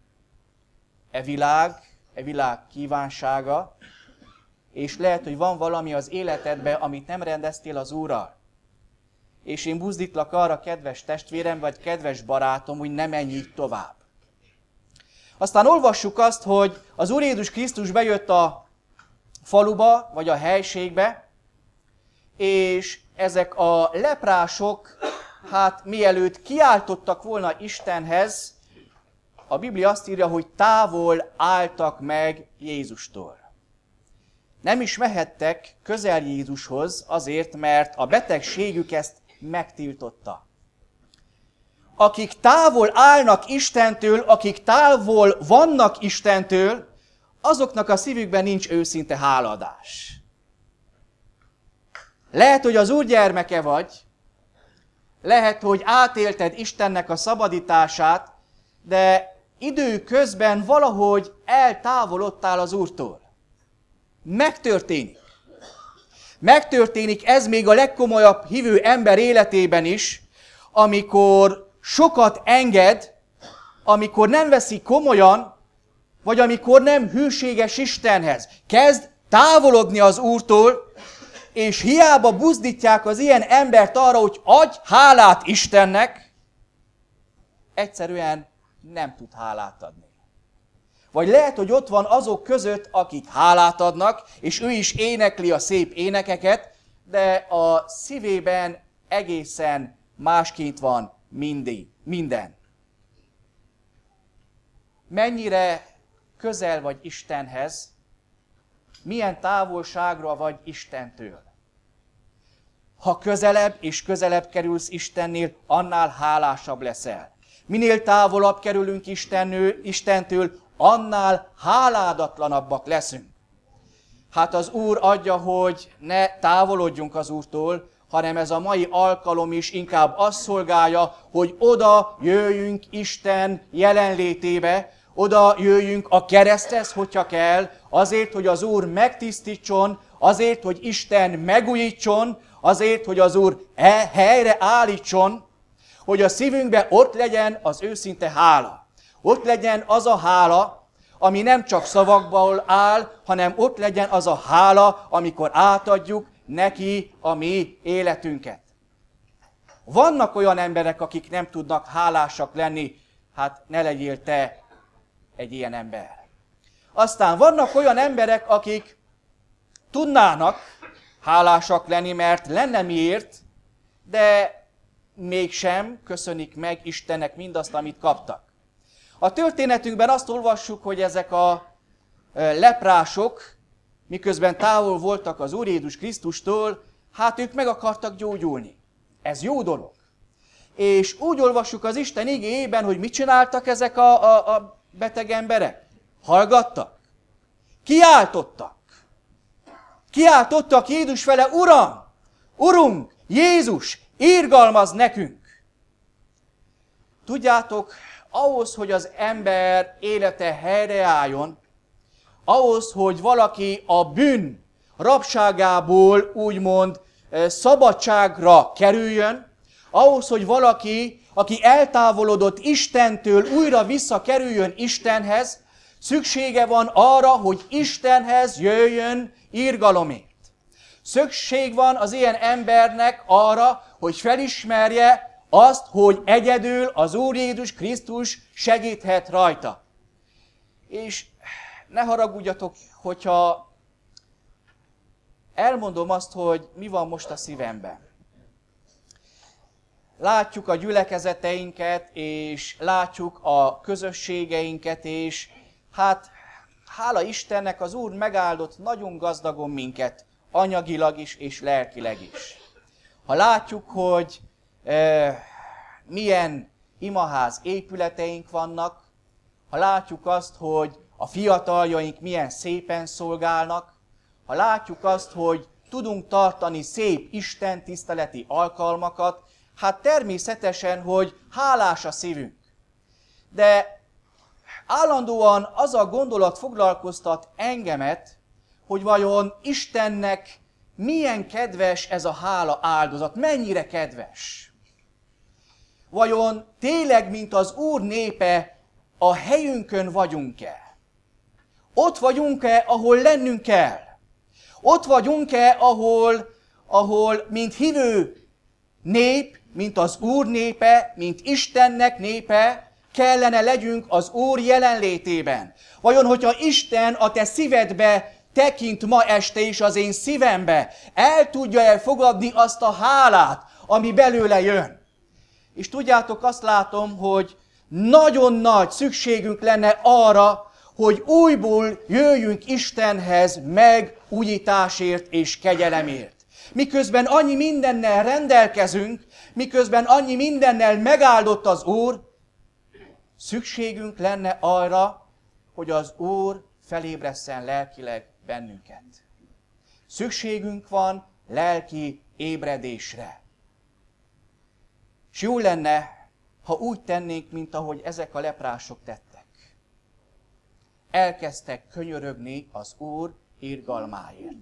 e világ, e világ kívánsága, és lehet, hogy van valami az életedben, amit nem rendeztél az Úrral. És én buzdítlak arra, kedves testvérem, vagy kedves barátom, hogy ne menj így tovább. Aztán olvassuk azt, hogy az Úr Jézus Krisztus bejött a faluba, vagy a helységbe, és ezek a leprások, hát mielőtt kiáltottak volna Istenhez, a Biblia azt írja, hogy távol álltak meg Jézustól. Nem is mehettek közel Jézushoz azért, mert a betegségük ezt megtiltotta. Akik távol állnak Istentől, akik távol vannak Istentől, azoknak a szívükben nincs őszinte hálaadás. Lehet, hogy az Úr gyermeke vagy, lehet, hogy átélted Istennek a szabadítását, de időközben valahogy eltávolodtál az Úrtól. Megtörténik. Megtörténik ez még a legkomolyabb hívő ember életében is, amikor sokat enged, amikor nem veszi komolyan, vagy amikor nem hűséges Istenhez. Kezd távolodni az Úrtól, és hiába buzdítják az ilyen embert arra, hogy adj hálát Istennek, egyszerűen nem tud hálát adni. Vagy lehet, hogy ott van azok között, akik hálát adnak, és ő is énekli a szép énekeket, de a szívében egészen másként van mindig, minden. Mennyire közel vagy Istenhez, milyen távolságra vagy Istentől. Ha közelebb és közelebb kerülsz Istennél, annál hálásabb leszel. Minél távolabb kerülünk Istennől, Istentől, annál háládatatlanabbak leszünk. Hát az Úr adja, hogy ne távolodjunk az Úrtól, hanem ez a mai alkalom is inkább azt szolgálja, hogy oda jöjjünk Isten jelenlétébe, oda jöjjünk a kereszthez, hogyha kell, azért, hogy az Úr megtisztítson, azért, hogy Isten megújítson, azért, hogy az Úr e helyre állítson, hogy a szívünkben ott legyen az őszinte hála. Ott legyen az a hála, ami nem csak szavakból áll, hanem ott legyen az a hála, amikor átadjuk neki a mi életünket. Vannak olyan emberek, akik nem tudnak hálásak lenni, hát ne legyél te egy ilyen ember. Aztán vannak olyan emberek, akik tudnának hálásak lenni, mert lenne miért, de mégsem köszönik meg Istennek mindazt, amit kaptak. A történetünkben azt olvassuk, hogy ezek a leprások, miközben távol voltak az Úr Jézus Krisztustól, hát ők meg akartak gyógyulni. Ez jó dolog. És úgy olvassuk az Isten igéjében, hogy mit csináltak ezek a, a, a beteg emberek? Hallgattak. Kiáltottak. Kiáltottak Jézus fele, Uram, Urunk, Jézus, irgalmaz nekünk. Tudjátok, ahhoz, hogy az ember élete helyreálljon, ahhoz, hogy valaki a bűn rabságából úgymond szabadságra kerüljön, ahhoz, hogy valaki, aki eltávolodott Istentől, újra visszakerüljön Istenhez, szüksége van arra, hogy Istenhez jöjjön irgalomért. Szükség van az ilyen embernek arra, hogy felismerje azt, hogy egyedül az Úr Jézus Krisztus segíthet rajta. És ne haragudjatok, hogyha elmondom azt, hogy mi van most a szívemben. Látjuk a gyülekezeteinket, és látjuk a közösségeinket, és hát hála Istennek az Úr megáldott nagyon gazdagon minket, anyagilag is és lelkileg is. Ha látjuk, hogy e, milyen imaház épületeink vannak, ha látjuk azt, hogy a fiataljaink milyen szépen szolgálnak, ha látjuk azt, hogy tudunk tartani szép Isten tiszteleti alkalmakat, hát természetesen, hogy hálás a szívünk. De állandóan az a gondolat foglalkoztat engemet, hogy vajon Istennek milyen kedves ez a hála áldozat, mennyire kedves. Vajon tényleg, mint az Úr népe, a helyünkön vagyunk-e? ott vagyunk-e, ahol lennünk kell? Ott vagyunk-e, ahol, ahol mint hívő nép, mint az Úr népe, mint Istennek népe, kellene legyünk az Úr jelenlétében? Vajon, hogyha Isten a te szívedbe tekint ma este is az én szívembe, el tudja elfogadni azt a hálát, ami belőle jön? És tudjátok, azt látom, hogy nagyon nagy szükségünk lenne arra, hogy újból jöjjünk Istenhez megújításért és kegyelemért. Miközben annyi mindennel rendelkezünk, miközben annyi mindennel megáldott az Úr, szükségünk lenne arra, hogy az Úr felébresszen lelkileg bennünket. Szükségünk van lelki ébredésre. És jó lenne, ha úgy tennénk, mint ahogy ezek a leprások tettek. Elkezdtek könyörögni az Úr irgalmáért.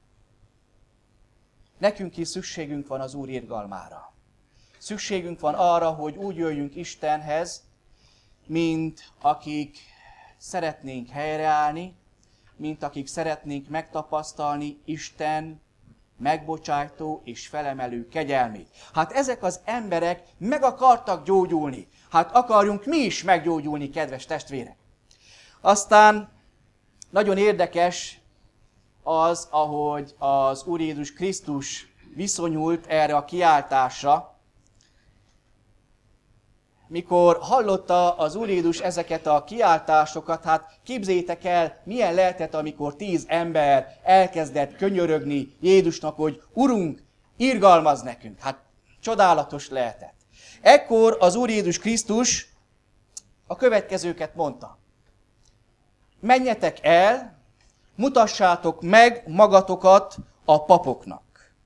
Nekünk is szükségünk van az Úr irgalmára. Szükségünk van arra, hogy úgy jöjjünk Istenhez, mint akik szeretnénk helyreállni, mint akik szeretnénk megtapasztalni Isten megbocsájtó és felemelő kegyelmét. Hát ezek az emberek meg akartak gyógyulni. Hát akarjunk mi is meggyógyulni, kedves testvérek. Aztán nagyon érdekes az, ahogy az Úr Jézus Krisztus viszonyult erre a kiáltásra. Mikor hallotta az Úr Jézus ezeket a kiáltásokat, hát képzeljétek el, milyen lehetett, amikor tíz ember elkezdett könyörögni Jézusnak, hogy Urunk, irgalmazz nekünk. Hát csodálatos lehetett. Ekkor az Úr Jézus Krisztus a következőket mondta. Menjetek el, mutassátok meg magatokat a papoknak.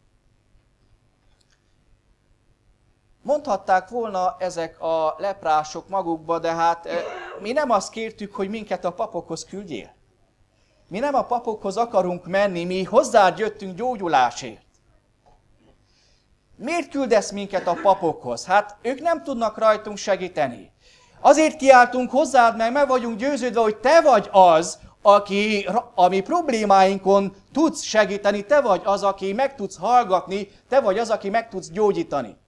Mondhatták volna ezek a leprások magukba, de hát mi nem azt kértük, hogy minket a papokhoz küldjél. Mi nem a papokhoz akarunk menni, mi hozzád jöttünk gyógyulásért. Miért küldesz minket a papokhoz? Hát ők nem tudnak rajtunk segíteni. Azért kiáltunk hozzád, mert meg vagyunk győződve, hogy te vagy az, aki a mi problémáinkon tudsz segíteni, te vagy az, aki meg tudsz hallgatni, te vagy az, aki meg tudsz gyógyítani.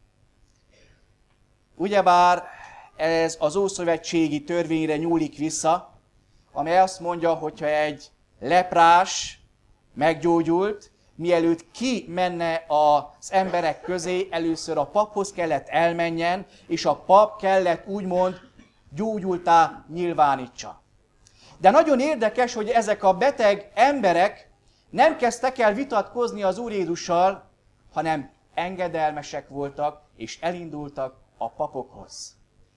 Ugyebár ez az ószövetségi törvényre nyúlik vissza, amely azt mondja, hogyha egy leprás meggyógyult, mielőtt ki menne az emberek közé, először a paphoz kellett elmenjen, és a pap kellett úgymond gyógyultá nyilvánítsa. De nagyon érdekes, hogy ezek a beteg emberek nem kezdtek el vitatkozni az Úr Jézussal, hanem engedelmesek voltak, és elindultak a papokhoz.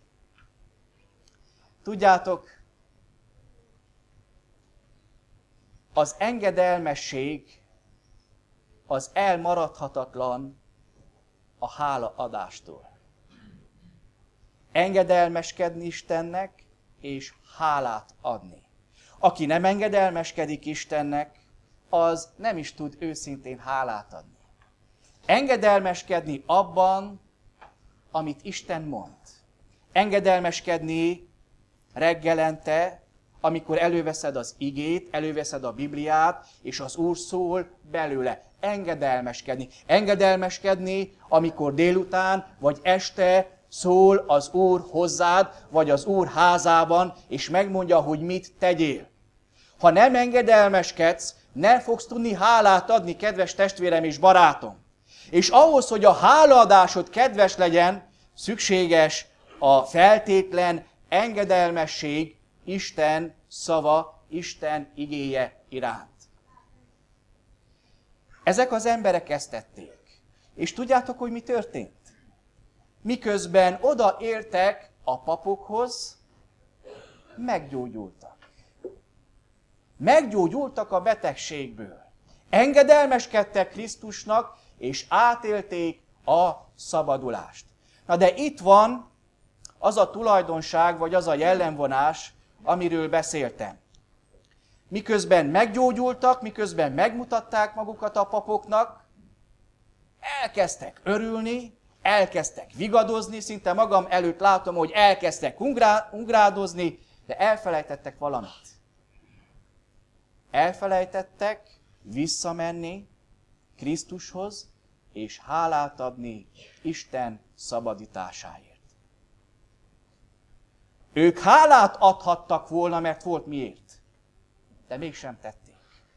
Tudjátok, az engedelmesség az elmaradhatatlan a hálaadástól. Engedelmeskedni Istennek, és hálát adni. Aki nem engedelmeskedik Istennek, az nem is tud őszintén hálát adni. Engedelmeskedni abban, amit Isten mond. Engedelmeskedni reggelente, amikor előveszed az igét, előveszed a Bibliát, és az Úr szól belőle. Engedelmeskedni. Engedelmeskedni, amikor délután vagy este szól az Úr hozzád, vagy az Úr házában, és megmondja, hogy mit tegyél. Ha nem engedelmeskedsz, nem fogsz tudni hálát adni, kedves testvérem és barátom. És ahhoz, hogy a hálaadásod kedves legyen, szükséges a feltétlen engedelmesség Isten szava, Isten igéje iránt. Ezek az emberek ezt tették. És tudjátok, hogy mi történt? Miközben odaértek a papokhoz, meggyógyultak. Meggyógyultak a betegségből. Engedelmeskedtek Krisztusnak, és átélték a szabadulást. Na de itt van az a tulajdonság, vagy az a jellemvonás, amiről beszéltem. Miközben meggyógyultak, miközben megmutatták magukat a papoknak, elkezdtek örülni, elkezdtek vigadozni, szinte magam előtt látom, hogy elkezdtek ungrá, ungrádozni, de elfelejtettek valamit. elfelejtettek visszamenni Krisztushoz, és hálát adni Isten szabadításáért. Ők hálát adhattak volna, mert volt miért, de mégsem tették.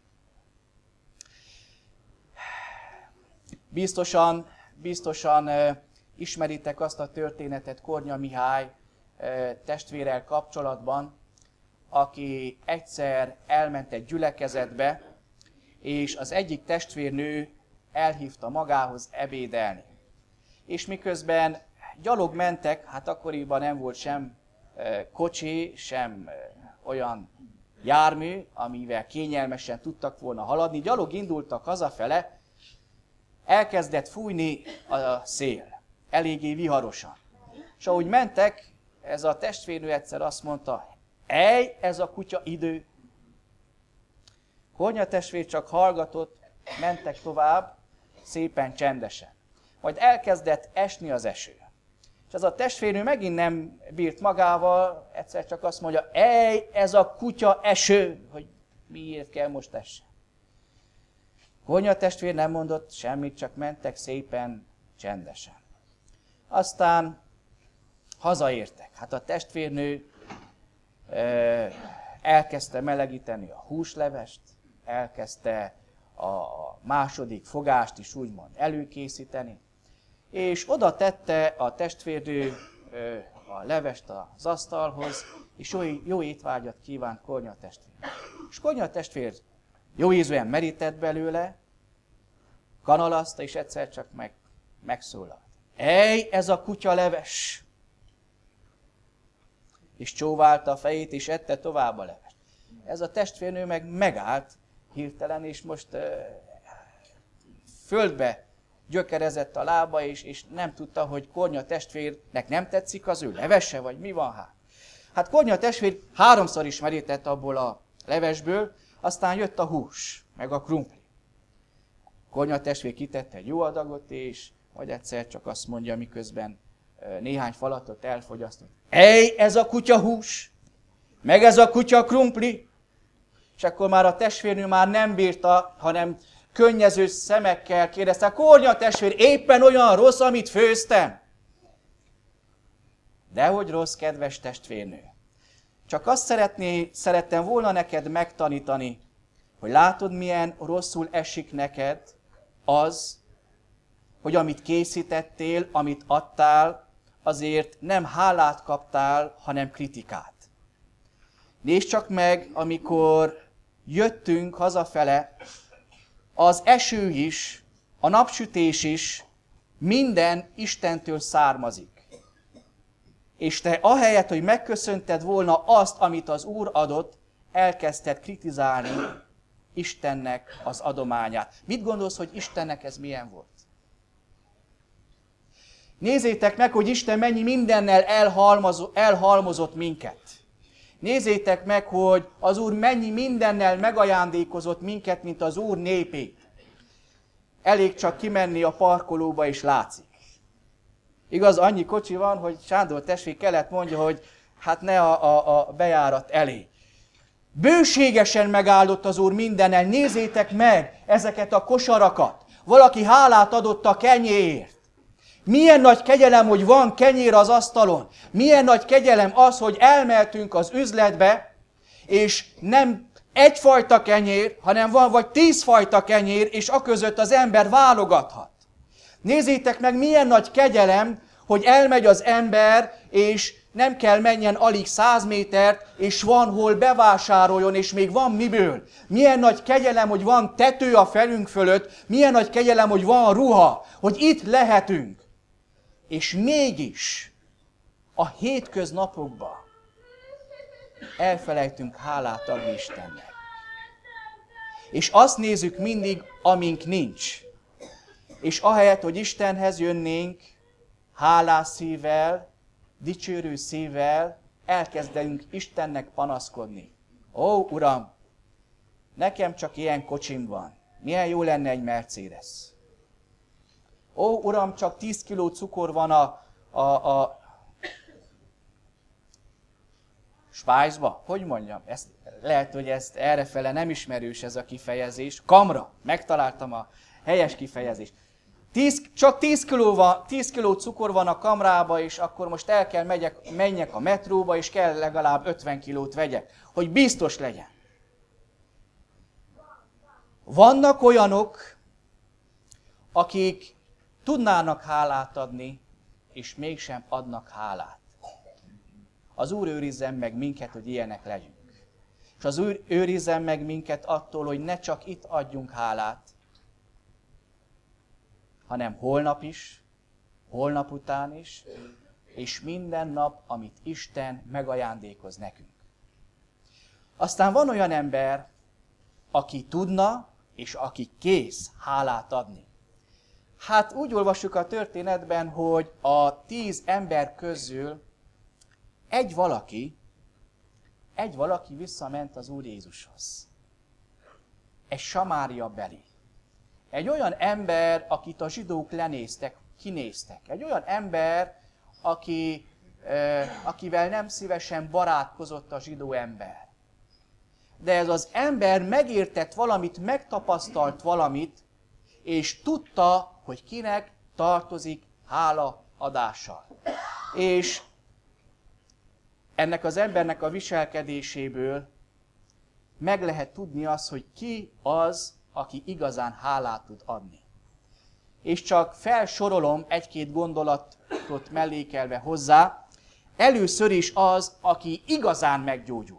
Biztosan, biztosan uh, ismeritek azt a történetet Kornya Mihály uh, testvérrel kapcsolatban, aki egyszer elment egy gyülekezetbe, és az egyik testvérnő elhívta magához ebédelni. És miközben gyalog mentek, hát akkoriban nem volt sem kocsi, sem olyan jármű, amivel kényelmesen tudtak volna haladni, gyalog indultak hazafele, elkezdett fújni a szél, eléggé viharosan. És ahogy mentek, ez a testvérnő egyszer azt mondta, ej, ez a kutya idő. Kornya testvér csak hallgatott, mentek tovább, szépen csendesen. Majd elkezdett esni az eső. És ez a testvérnő megint nem bírt magával, egyszer csak azt mondja, ej, ez a kutya eső, hogy miért kell most essen. Kornya testvér nem mondott semmit, csak mentek szépen, csendesen. Aztán hazaértek. Hát a testvérnő elkezdte melegíteni a húslevest, elkezdte a második fogást is úgymond előkészíteni, és oda tette a testvérnő a levest az asztalhoz, és jó, jó étvágyat kívánt Kornya testvér. És Kornya testvér jó ízűen merített belőle, kanalazta, és egyszer csak meg, megszólalt. Ej, ez a kutya leves! És csóválta a fejét, és ette tovább a levest. Ez a testvérnő meg megállt hirtelen, és most uh, földbe gyökerezett a lába, és, és nem tudta, hogy Kornya testvérnek nem tetszik az ő levese, vagy mi van hát. Hát Kornya testvér háromszor is merített abból a levesből, aztán jött a hús, meg a krumpli. Kornya testvér kitette egy jó adagot, és majd egyszer csak azt mondja, miközben néhány falatot elfogyasztott. Ej, ez a kutya hús, meg ez a kutya krumpli. És akkor már a testvérnő már nem bírta, hanem könnyező szemekkel kérdezte, Kornya testvér, éppen olyan rossz, amit főztem. Dehogy rossz, kedves testvérnő. Csak azt szeretné, szerettem volna neked megtanítani, hogy látod, milyen rosszul esik neked az, hogy amit készítettél, amit adtál, azért nem hálát kaptál, hanem kritikát. Nézd csak meg, amikor jöttünk hazafele, az eső is, a napsütés is minden Istentől származik. És te ahelyett, hogy megköszönted volna azt, amit az Úr adott, elkezdted kritizálni Istennek az adományát. Mit gondolsz, hogy Istennek ez milyen volt? Nézzétek meg, hogy Isten mennyi mindennel elhalmozott minket. Nézzétek meg, hogy az Úr mennyi mindennel megajándékozott minket, mint az Úr népét. Elég csak kimenni a parkolóba, és látszik. Igaz, annyi kocsi van, hogy Sándor testvér kellett mondja, hogy hát ne a, a, a bejárat elé. Bőségesen megáldott az Úr mindennel. Nézzétek meg ezeket a kosarakat. Valaki hálát adott a kenyérért. Milyen nagy kegyelem, hogy van kenyér az asztalon. Milyen nagy kegyelem az, hogy elmeltünk az üzletbe, és nem egyfajta kenyér, hanem van vagy tízfajta kenyér, és aközött az ember válogathat. Nézzétek meg, milyen nagy kegyelem, hogy elmegy az ember, és nem kell menjen alig száz métert, és van hol bevásároljon, és még van miből. Milyen nagy kegyelem, hogy van tető a felünk fölött, milyen nagy kegyelem, hogy van ruha, hogy itt lehetünk. És mégis a hétköznapokban elfelejtünk hálát adni Istennek. És azt nézzük mindig, amink nincs. És ahelyett, hogy Istenhez jönnénk hálás szívvel, dicsőrő szívvel, elkezdünk Istennek panaszkodni. Ó, Uram, nekem csak ilyen kocsim van. Milyen jó lenne egy Mercedes. Ó, Uram, csak tíz kiló cukor van a, a, a Svájcba, hogy mondjam, ezt, lehet, hogy ezt errefele nem ismerős ez a kifejezés. Kamra, megtaláltam a helyes kifejezést. tíz, csak tíz kiló, van, tíz kiló cukor van a kamrába, és akkor most el kell megyek, menjek a metróba, és kell legalább ötven kilót vegyek, hogy biztos legyen. Vannak olyanok, akik tudnának hálát adni, és mégsem adnak hálát. Az Úr őrizzen meg minket, hogy ilyenek legyünk. És az Úr őrizzen meg minket attól, hogy ne csak itt adjunk hálát, hanem holnap is, holnap után is, és minden nap, amit Isten megajándékoz nekünk. Aztán van olyan ember, aki tudna, és aki kész hálát adni. Hát úgy olvassuk a történetben, hogy a tíz ember közül egy valaki, egy valaki visszament az Úr Jézushoz. Egy Samária beli. Egy olyan ember, akit a zsidók lenéztek, kinéztek. Egy olyan ember, aki, eh, akivel nem szívesen barátkozott a zsidó ember. De ez az ember megértett valamit, megtapasztalt valamit, és tudta, hogy kinek tartozik hálaadással. És ennek az embernek a viselkedéséből meg lehet tudni azt, hogy ki az, aki igazán hálát tud adni. És csak felsorolom egy-két gondolatot mellékelve hozzá. Először is az, aki igazán meggyógyult.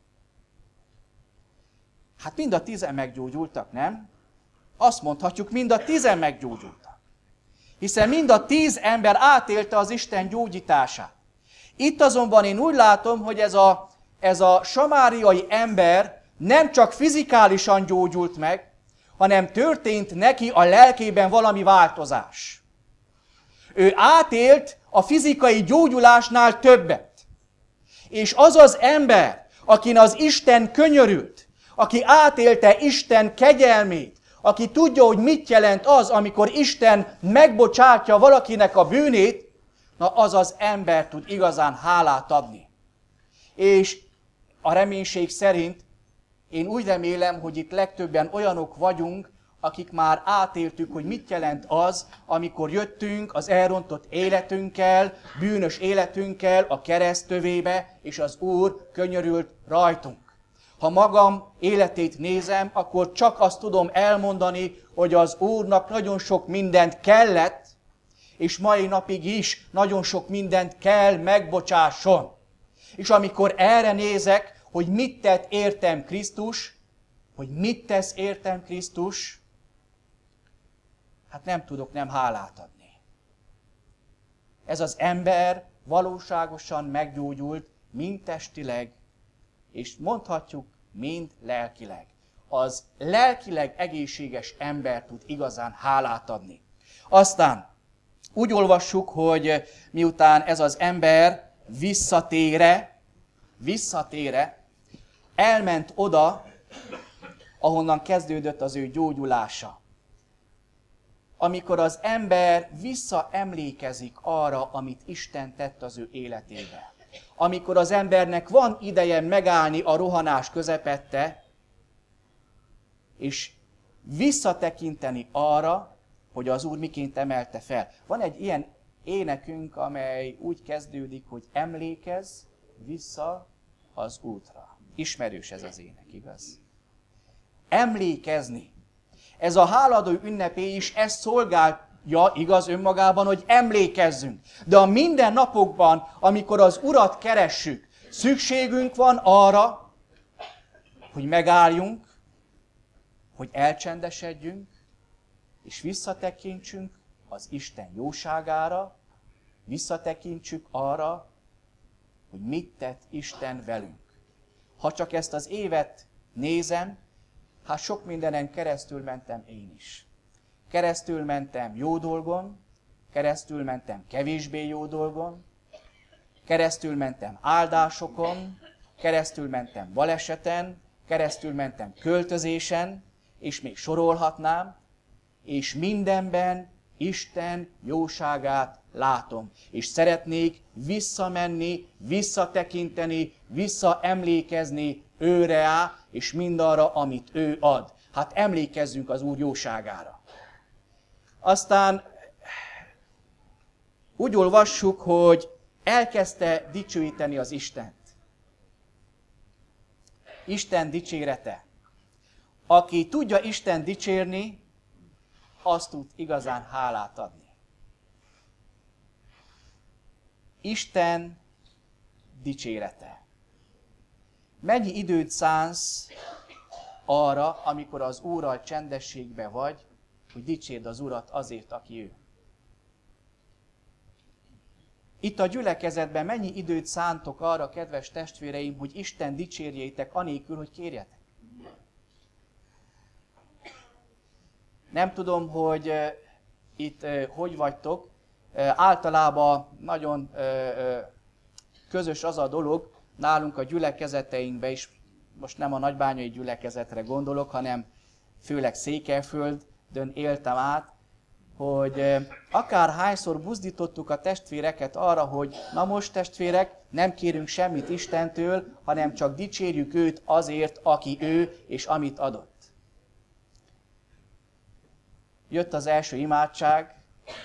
Hát mind a tizen meggyógyultak, nem? Azt mondhatjuk, mind a tizen meggyógyultak. Hiszen mind a tíz ember átélte az Isten gyógyítását. Itt azonban én úgy látom, hogy ez a, ez a samáriai ember nem csak fizikálisan gyógyult meg, hanem történt neki a lelkében valami változás. Ő átélt a fizikai gyógyulásnál többet. És az az ember, akin az Isten könyörült, aki átélte Isten kegyelmét, aki tudja, hogy mit jelent az, amikor Isten megbocsátja valakinek a bűnét, na az az ember tud igazán hálát adni. És a reménység szerint én úgy remélem, hogy itt legtöbben olyanok vagyunk, akik már átéltük, hogy mit jelent az, amikor jöttünk az elrontott életünkkel, bűnös életünkkel a kereszt tövébe, és az Úr könyörült rajtunk. Ha magam életét nézem, akkor csak azt tudom elmondani, hogy az Úrnak nagyon sok mindent kellett, és mai napig is nagyon sok mindent kell megbocsásson. És amikor erre nézek, hogy mit tett értem Krisztus, hogy mit tesz értem Krisztus, hát nem tudok nem hálát adni. Ez az ember valóságosan meggyógyult, mind testileg, és mondhatjuk, mind lelkileg. Az lelkileg egészséges ember tud igazán hálát adni. Aztán úgy olvassuk, hogy miután ez az ember visszatére, visszatére, elment oda, ahonnan kezdődött az ő gyógyulása. Amikor az ember visszaemlékezik arra, amit Isten tett az ő életébe. Amikor az embernek van ideje megállni a rohanás közepette, és visszatekinteni arra, hogy az Úr miként emelte fel. Van egy ilyen énekünk, amely úgy kezdődik, hogy emlékezz vissza az útra. Ismerős ez az ének, igaz? Emlékezni. Ez a hálaadó ünnepé is ezt szolgálja, igaz önmagában, hogy emlékezzünk. De a mindennapokban, amikor az Urat keressük, szükségünk van arra, hogy megálljunk, hogy elcsendesedjünk, és visszatekintsünk az Isten jóságára, visszatekintsük arra, hogy mit tett Isten velünk. Ha csak ezt az évet nézem, hát sok mindenen keresztül mentem én is. Keresztül mentem jó dolgon, keresztül mentem kevésbé jó dolgon, keresztül mentem áldásokon, keresztül mentem baleseten, keresztül mentem költözésen, és még sorolhatnám, és mindenben Isten jóságát látom. És szeretnék visszamenni, visszatekinteni, visszaemlékezni őre á, és mindarra, amit ő ad. Hát emlékezzünk az Úr jóságára. Aztán úgy olvassuk, hogy elkezdte dicsőíteni az Istent. Isten dicsérete. Aki tudja Isten dicsérni, az tud igazán hálát adni. Isten dicsérete. Mennyi időt szánsz arra, amikor az Úrral csendességbe vagy, hogy dicsérd az Urat azért, aki ő? Itt a gyülekezetben mennyi időt szántok arra, kedves testvéreim, hogy Isten dicsérjétek anélkül, hogy kérjetek? Nem tudom, hogy uh, itt uh, hogy vagytok. Uh, általában nagyon uh, uh, közös az a dolog nálunk a gyülekezeteinkben is, most nem a nagybányai gyülekezetre gondolok, hanem főleg Székelyföldön éltem át, hogy uh, akárhányszor buzdítottuk a testvéreket arra, hogy na most testvérek, nem kérünk semmit Istentől, hanem csak dicsérjük őt azért, aki ő, és amit adott. Jött az első imádság.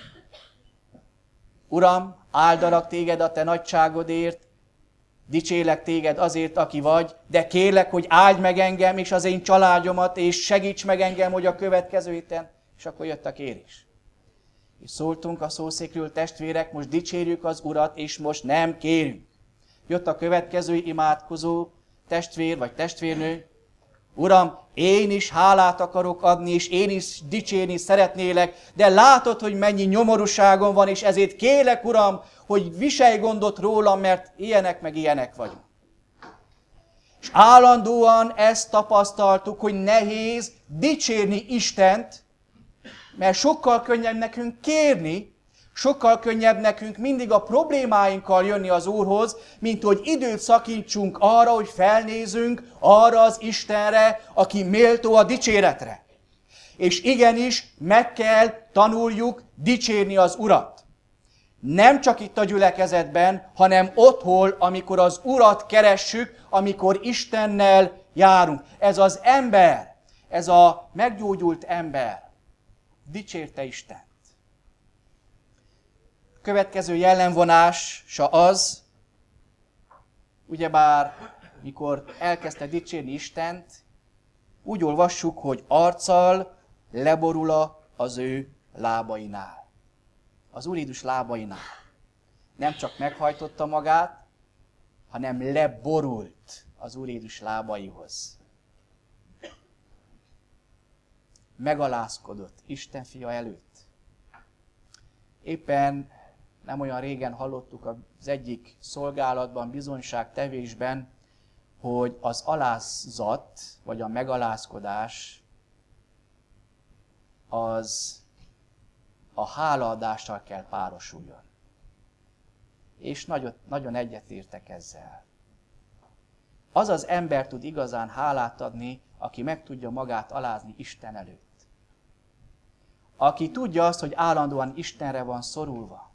Uram, áldalak téged a te nagyságodért, dicsélek téged azért, aki vagy, de kérlek, hogy áldj meg engem és az én családomat, és segíts meg engem, hogy a következő héten, és akkor jött a kérés. És szóltunk a szószékről, testvérek, most dicsérjük az Urat, és most nem kérünk. Jött a következő imádkozó testvér vagy testvérnő. Uram, én is hálát akarok adni, és én is dicsérni szeretnélek, de látod, hogy mennyi nyomorúságom van, és ezért kérlek, Uram, hogy viselj gondot rólam, mert ilyenek meg ilyenek vagyunk. És állandóan ezt tapasztaltuk, hogy nehéz dicsérni Istent, mert sokkal könnyebb nekünk kérni, sokkal könnyebb nekünk mindig a problémáinkkal jönni az Úrhoz, mint hogy időt szakítsunk arra, hogy felnézünk arra az Istenre, aki méltó a dicséretre. És igenis meg kell tanuljuk dicsérni az Urat. Nem csak itt a gyülekezetben, hanem otthon, amikor az Urat keressük, amikor Istennel járunk. Ez az ember, ez a meggyógyult ember dicsérte Istent. Következő jellemvonása az, ugyebár mikor elkezdte dicsérni Istent, úgy olvassuk, hogy arccal leborul az ő lábainál. Az Úr Jézus lábainál. Nem csak meghajtotta magát, hanem leborult az Úr Jézus lábaihoz. Megalázkodott Isten fia előtt. Éppen nem olyan régen hallottuk az egyik szolgálatban, bizonyságtevésben, hogy az alázat, vagy a megalázkodás az a hálaadással kell párosuljon. És nagyon, nagyon egyetértek ezzel. Az az ember tud igazán hálát adni, aki meg tudja magát alázni Isten előtt. Aki tudja azt, hogy állandóan Istenre van szorulva.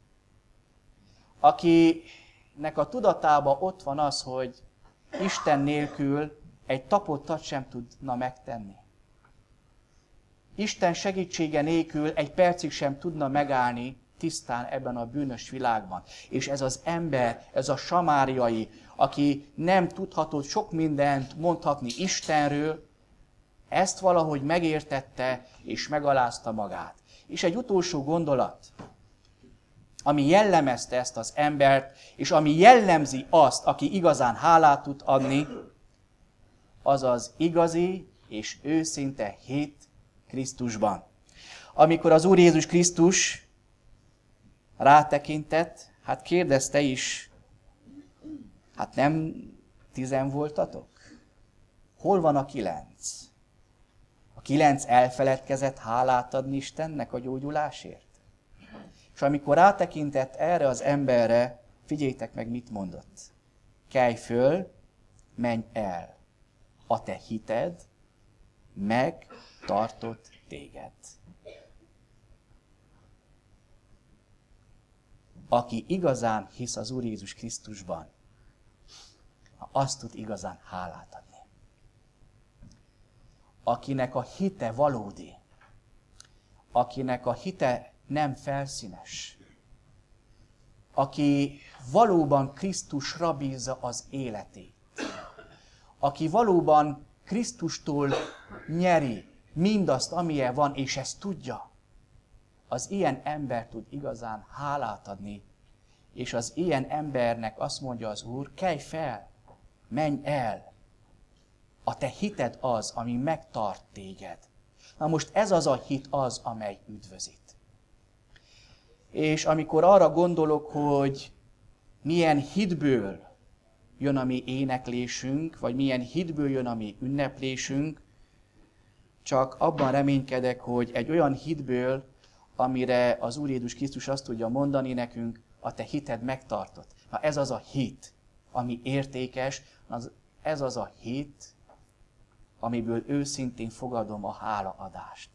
Akinek a tudatában ott van az, hogy Isten nélkül egy tapottat sem tudna megtenni. Isten segítsége nélkül egy percig sem tudna megállni tisztán ebben a bűnös világban. És ez az ember, ez a samáriai, aki nem tudhatott sok mindent mondhatni Istenről, ezt valahogy megértette és megalázta magát. És egy utolsó gondolat, ami jellemezte ezt az embert, és ami jellemzi azt, aki igazán hálát tud adni, az az igazi és őszinte hit Krisztusban. Amikor az Úr Jézus Krisztus rátekintett, hát kérdezte is, hát nem tizen voltatok? Hol van a kilenc? A kilenc elfeledkezett hálát adni Istennek a gyógyulásért? És amikor rátekintett erre az emberre, figyeljétek meg, mit mondott. Kelj föl, menj el. A te hited megtartott téged. aki igazán hisz az Úr Jézus Krisztusban, azt tud igazán hálát adni. Akinek a hite valódi, akinek a hite nem felszínes, aki valóban Krisztusra bízza az életét, aki valóban Krisztustól nyeri mindazt, amilyen van, és ezt tudja, az ilyen ember tud igazán hálát adni, és az ilyen embernek azt mondja az Úr, kelj fel, menj el, a te hited az, ami megtart téged. Na most ez az a hit az, amely üdvözít. És amikor arra gondolok, hogy milyen hitből jön a mi éneklésünk, vagy milyen hitből jön a mi ünneplésünk, csak abban reménykedek, hogy egy olyan hitből, amire az Úr Jézus Krisztus azt tudja mondani nekünk, a te hited megtartott. Na ez az a hit, ami értékes, az, ez az a hit, amiből őszintén fogadom a hálaadást.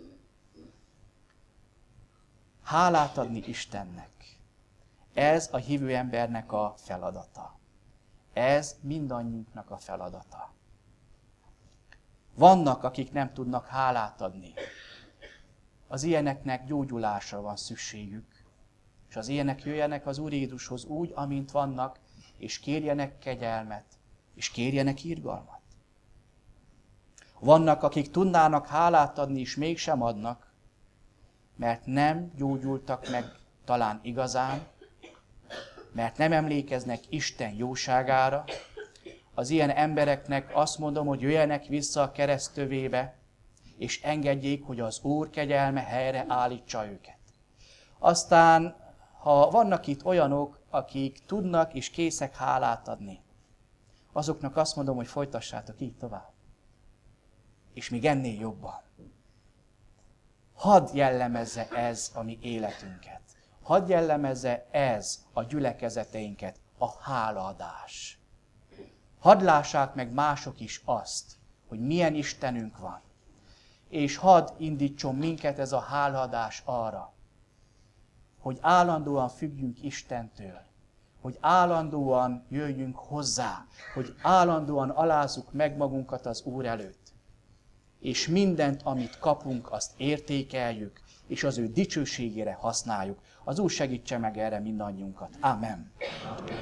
Hálát adni Istennek. Ez a hívő embernek a feladata. Ez mindannyiunknak a feladata. Vannak, akik nem tudnak hálát adni. Az ilyeneknek gyógyulásra van szükségük. És az ilyenek jöjjenek az Úr Jézushoz úgy, amint vannak, és kérjenek kegyelmet, és kérjenek irgalmat. Vannak, akik tudnának hálát adni, és mégsem adnak, mert nem gyógyultak meg talán igazán, mert nem emlékeznek Isten jóságára. Az ilyen embereknek azt mondom, hogy jöjjenek vissza a keresztövébe, és engedjék, hogy az Úr kegyelme helyre állítsa őket. Aztán, ha vannak itt olyanok, akik tudnak és készek hálát adni, azoknak azt mondom, hogy folytassátok így tovább. És még ennél jobban. Hadd jellemezze ez a mi életünket. Hadd jellemezze ez a gyülekezeteinket, a hálaadás. Hadd lássák meg mások is azt, hogy milyen Istenünk van. És hadd indítson minket ez a hálaadás arra, hogy állandóan függjünk Istentől, hogy állandóan jöjjünk hozzá, hogy állandóan alázzuk meg magunkat az Úr előtt. És mindent, amit kapunk, azt értékeljük, és az ő dicsőségére használjuk. Az Úr segítse meg erre mindannyiunkat. Amen.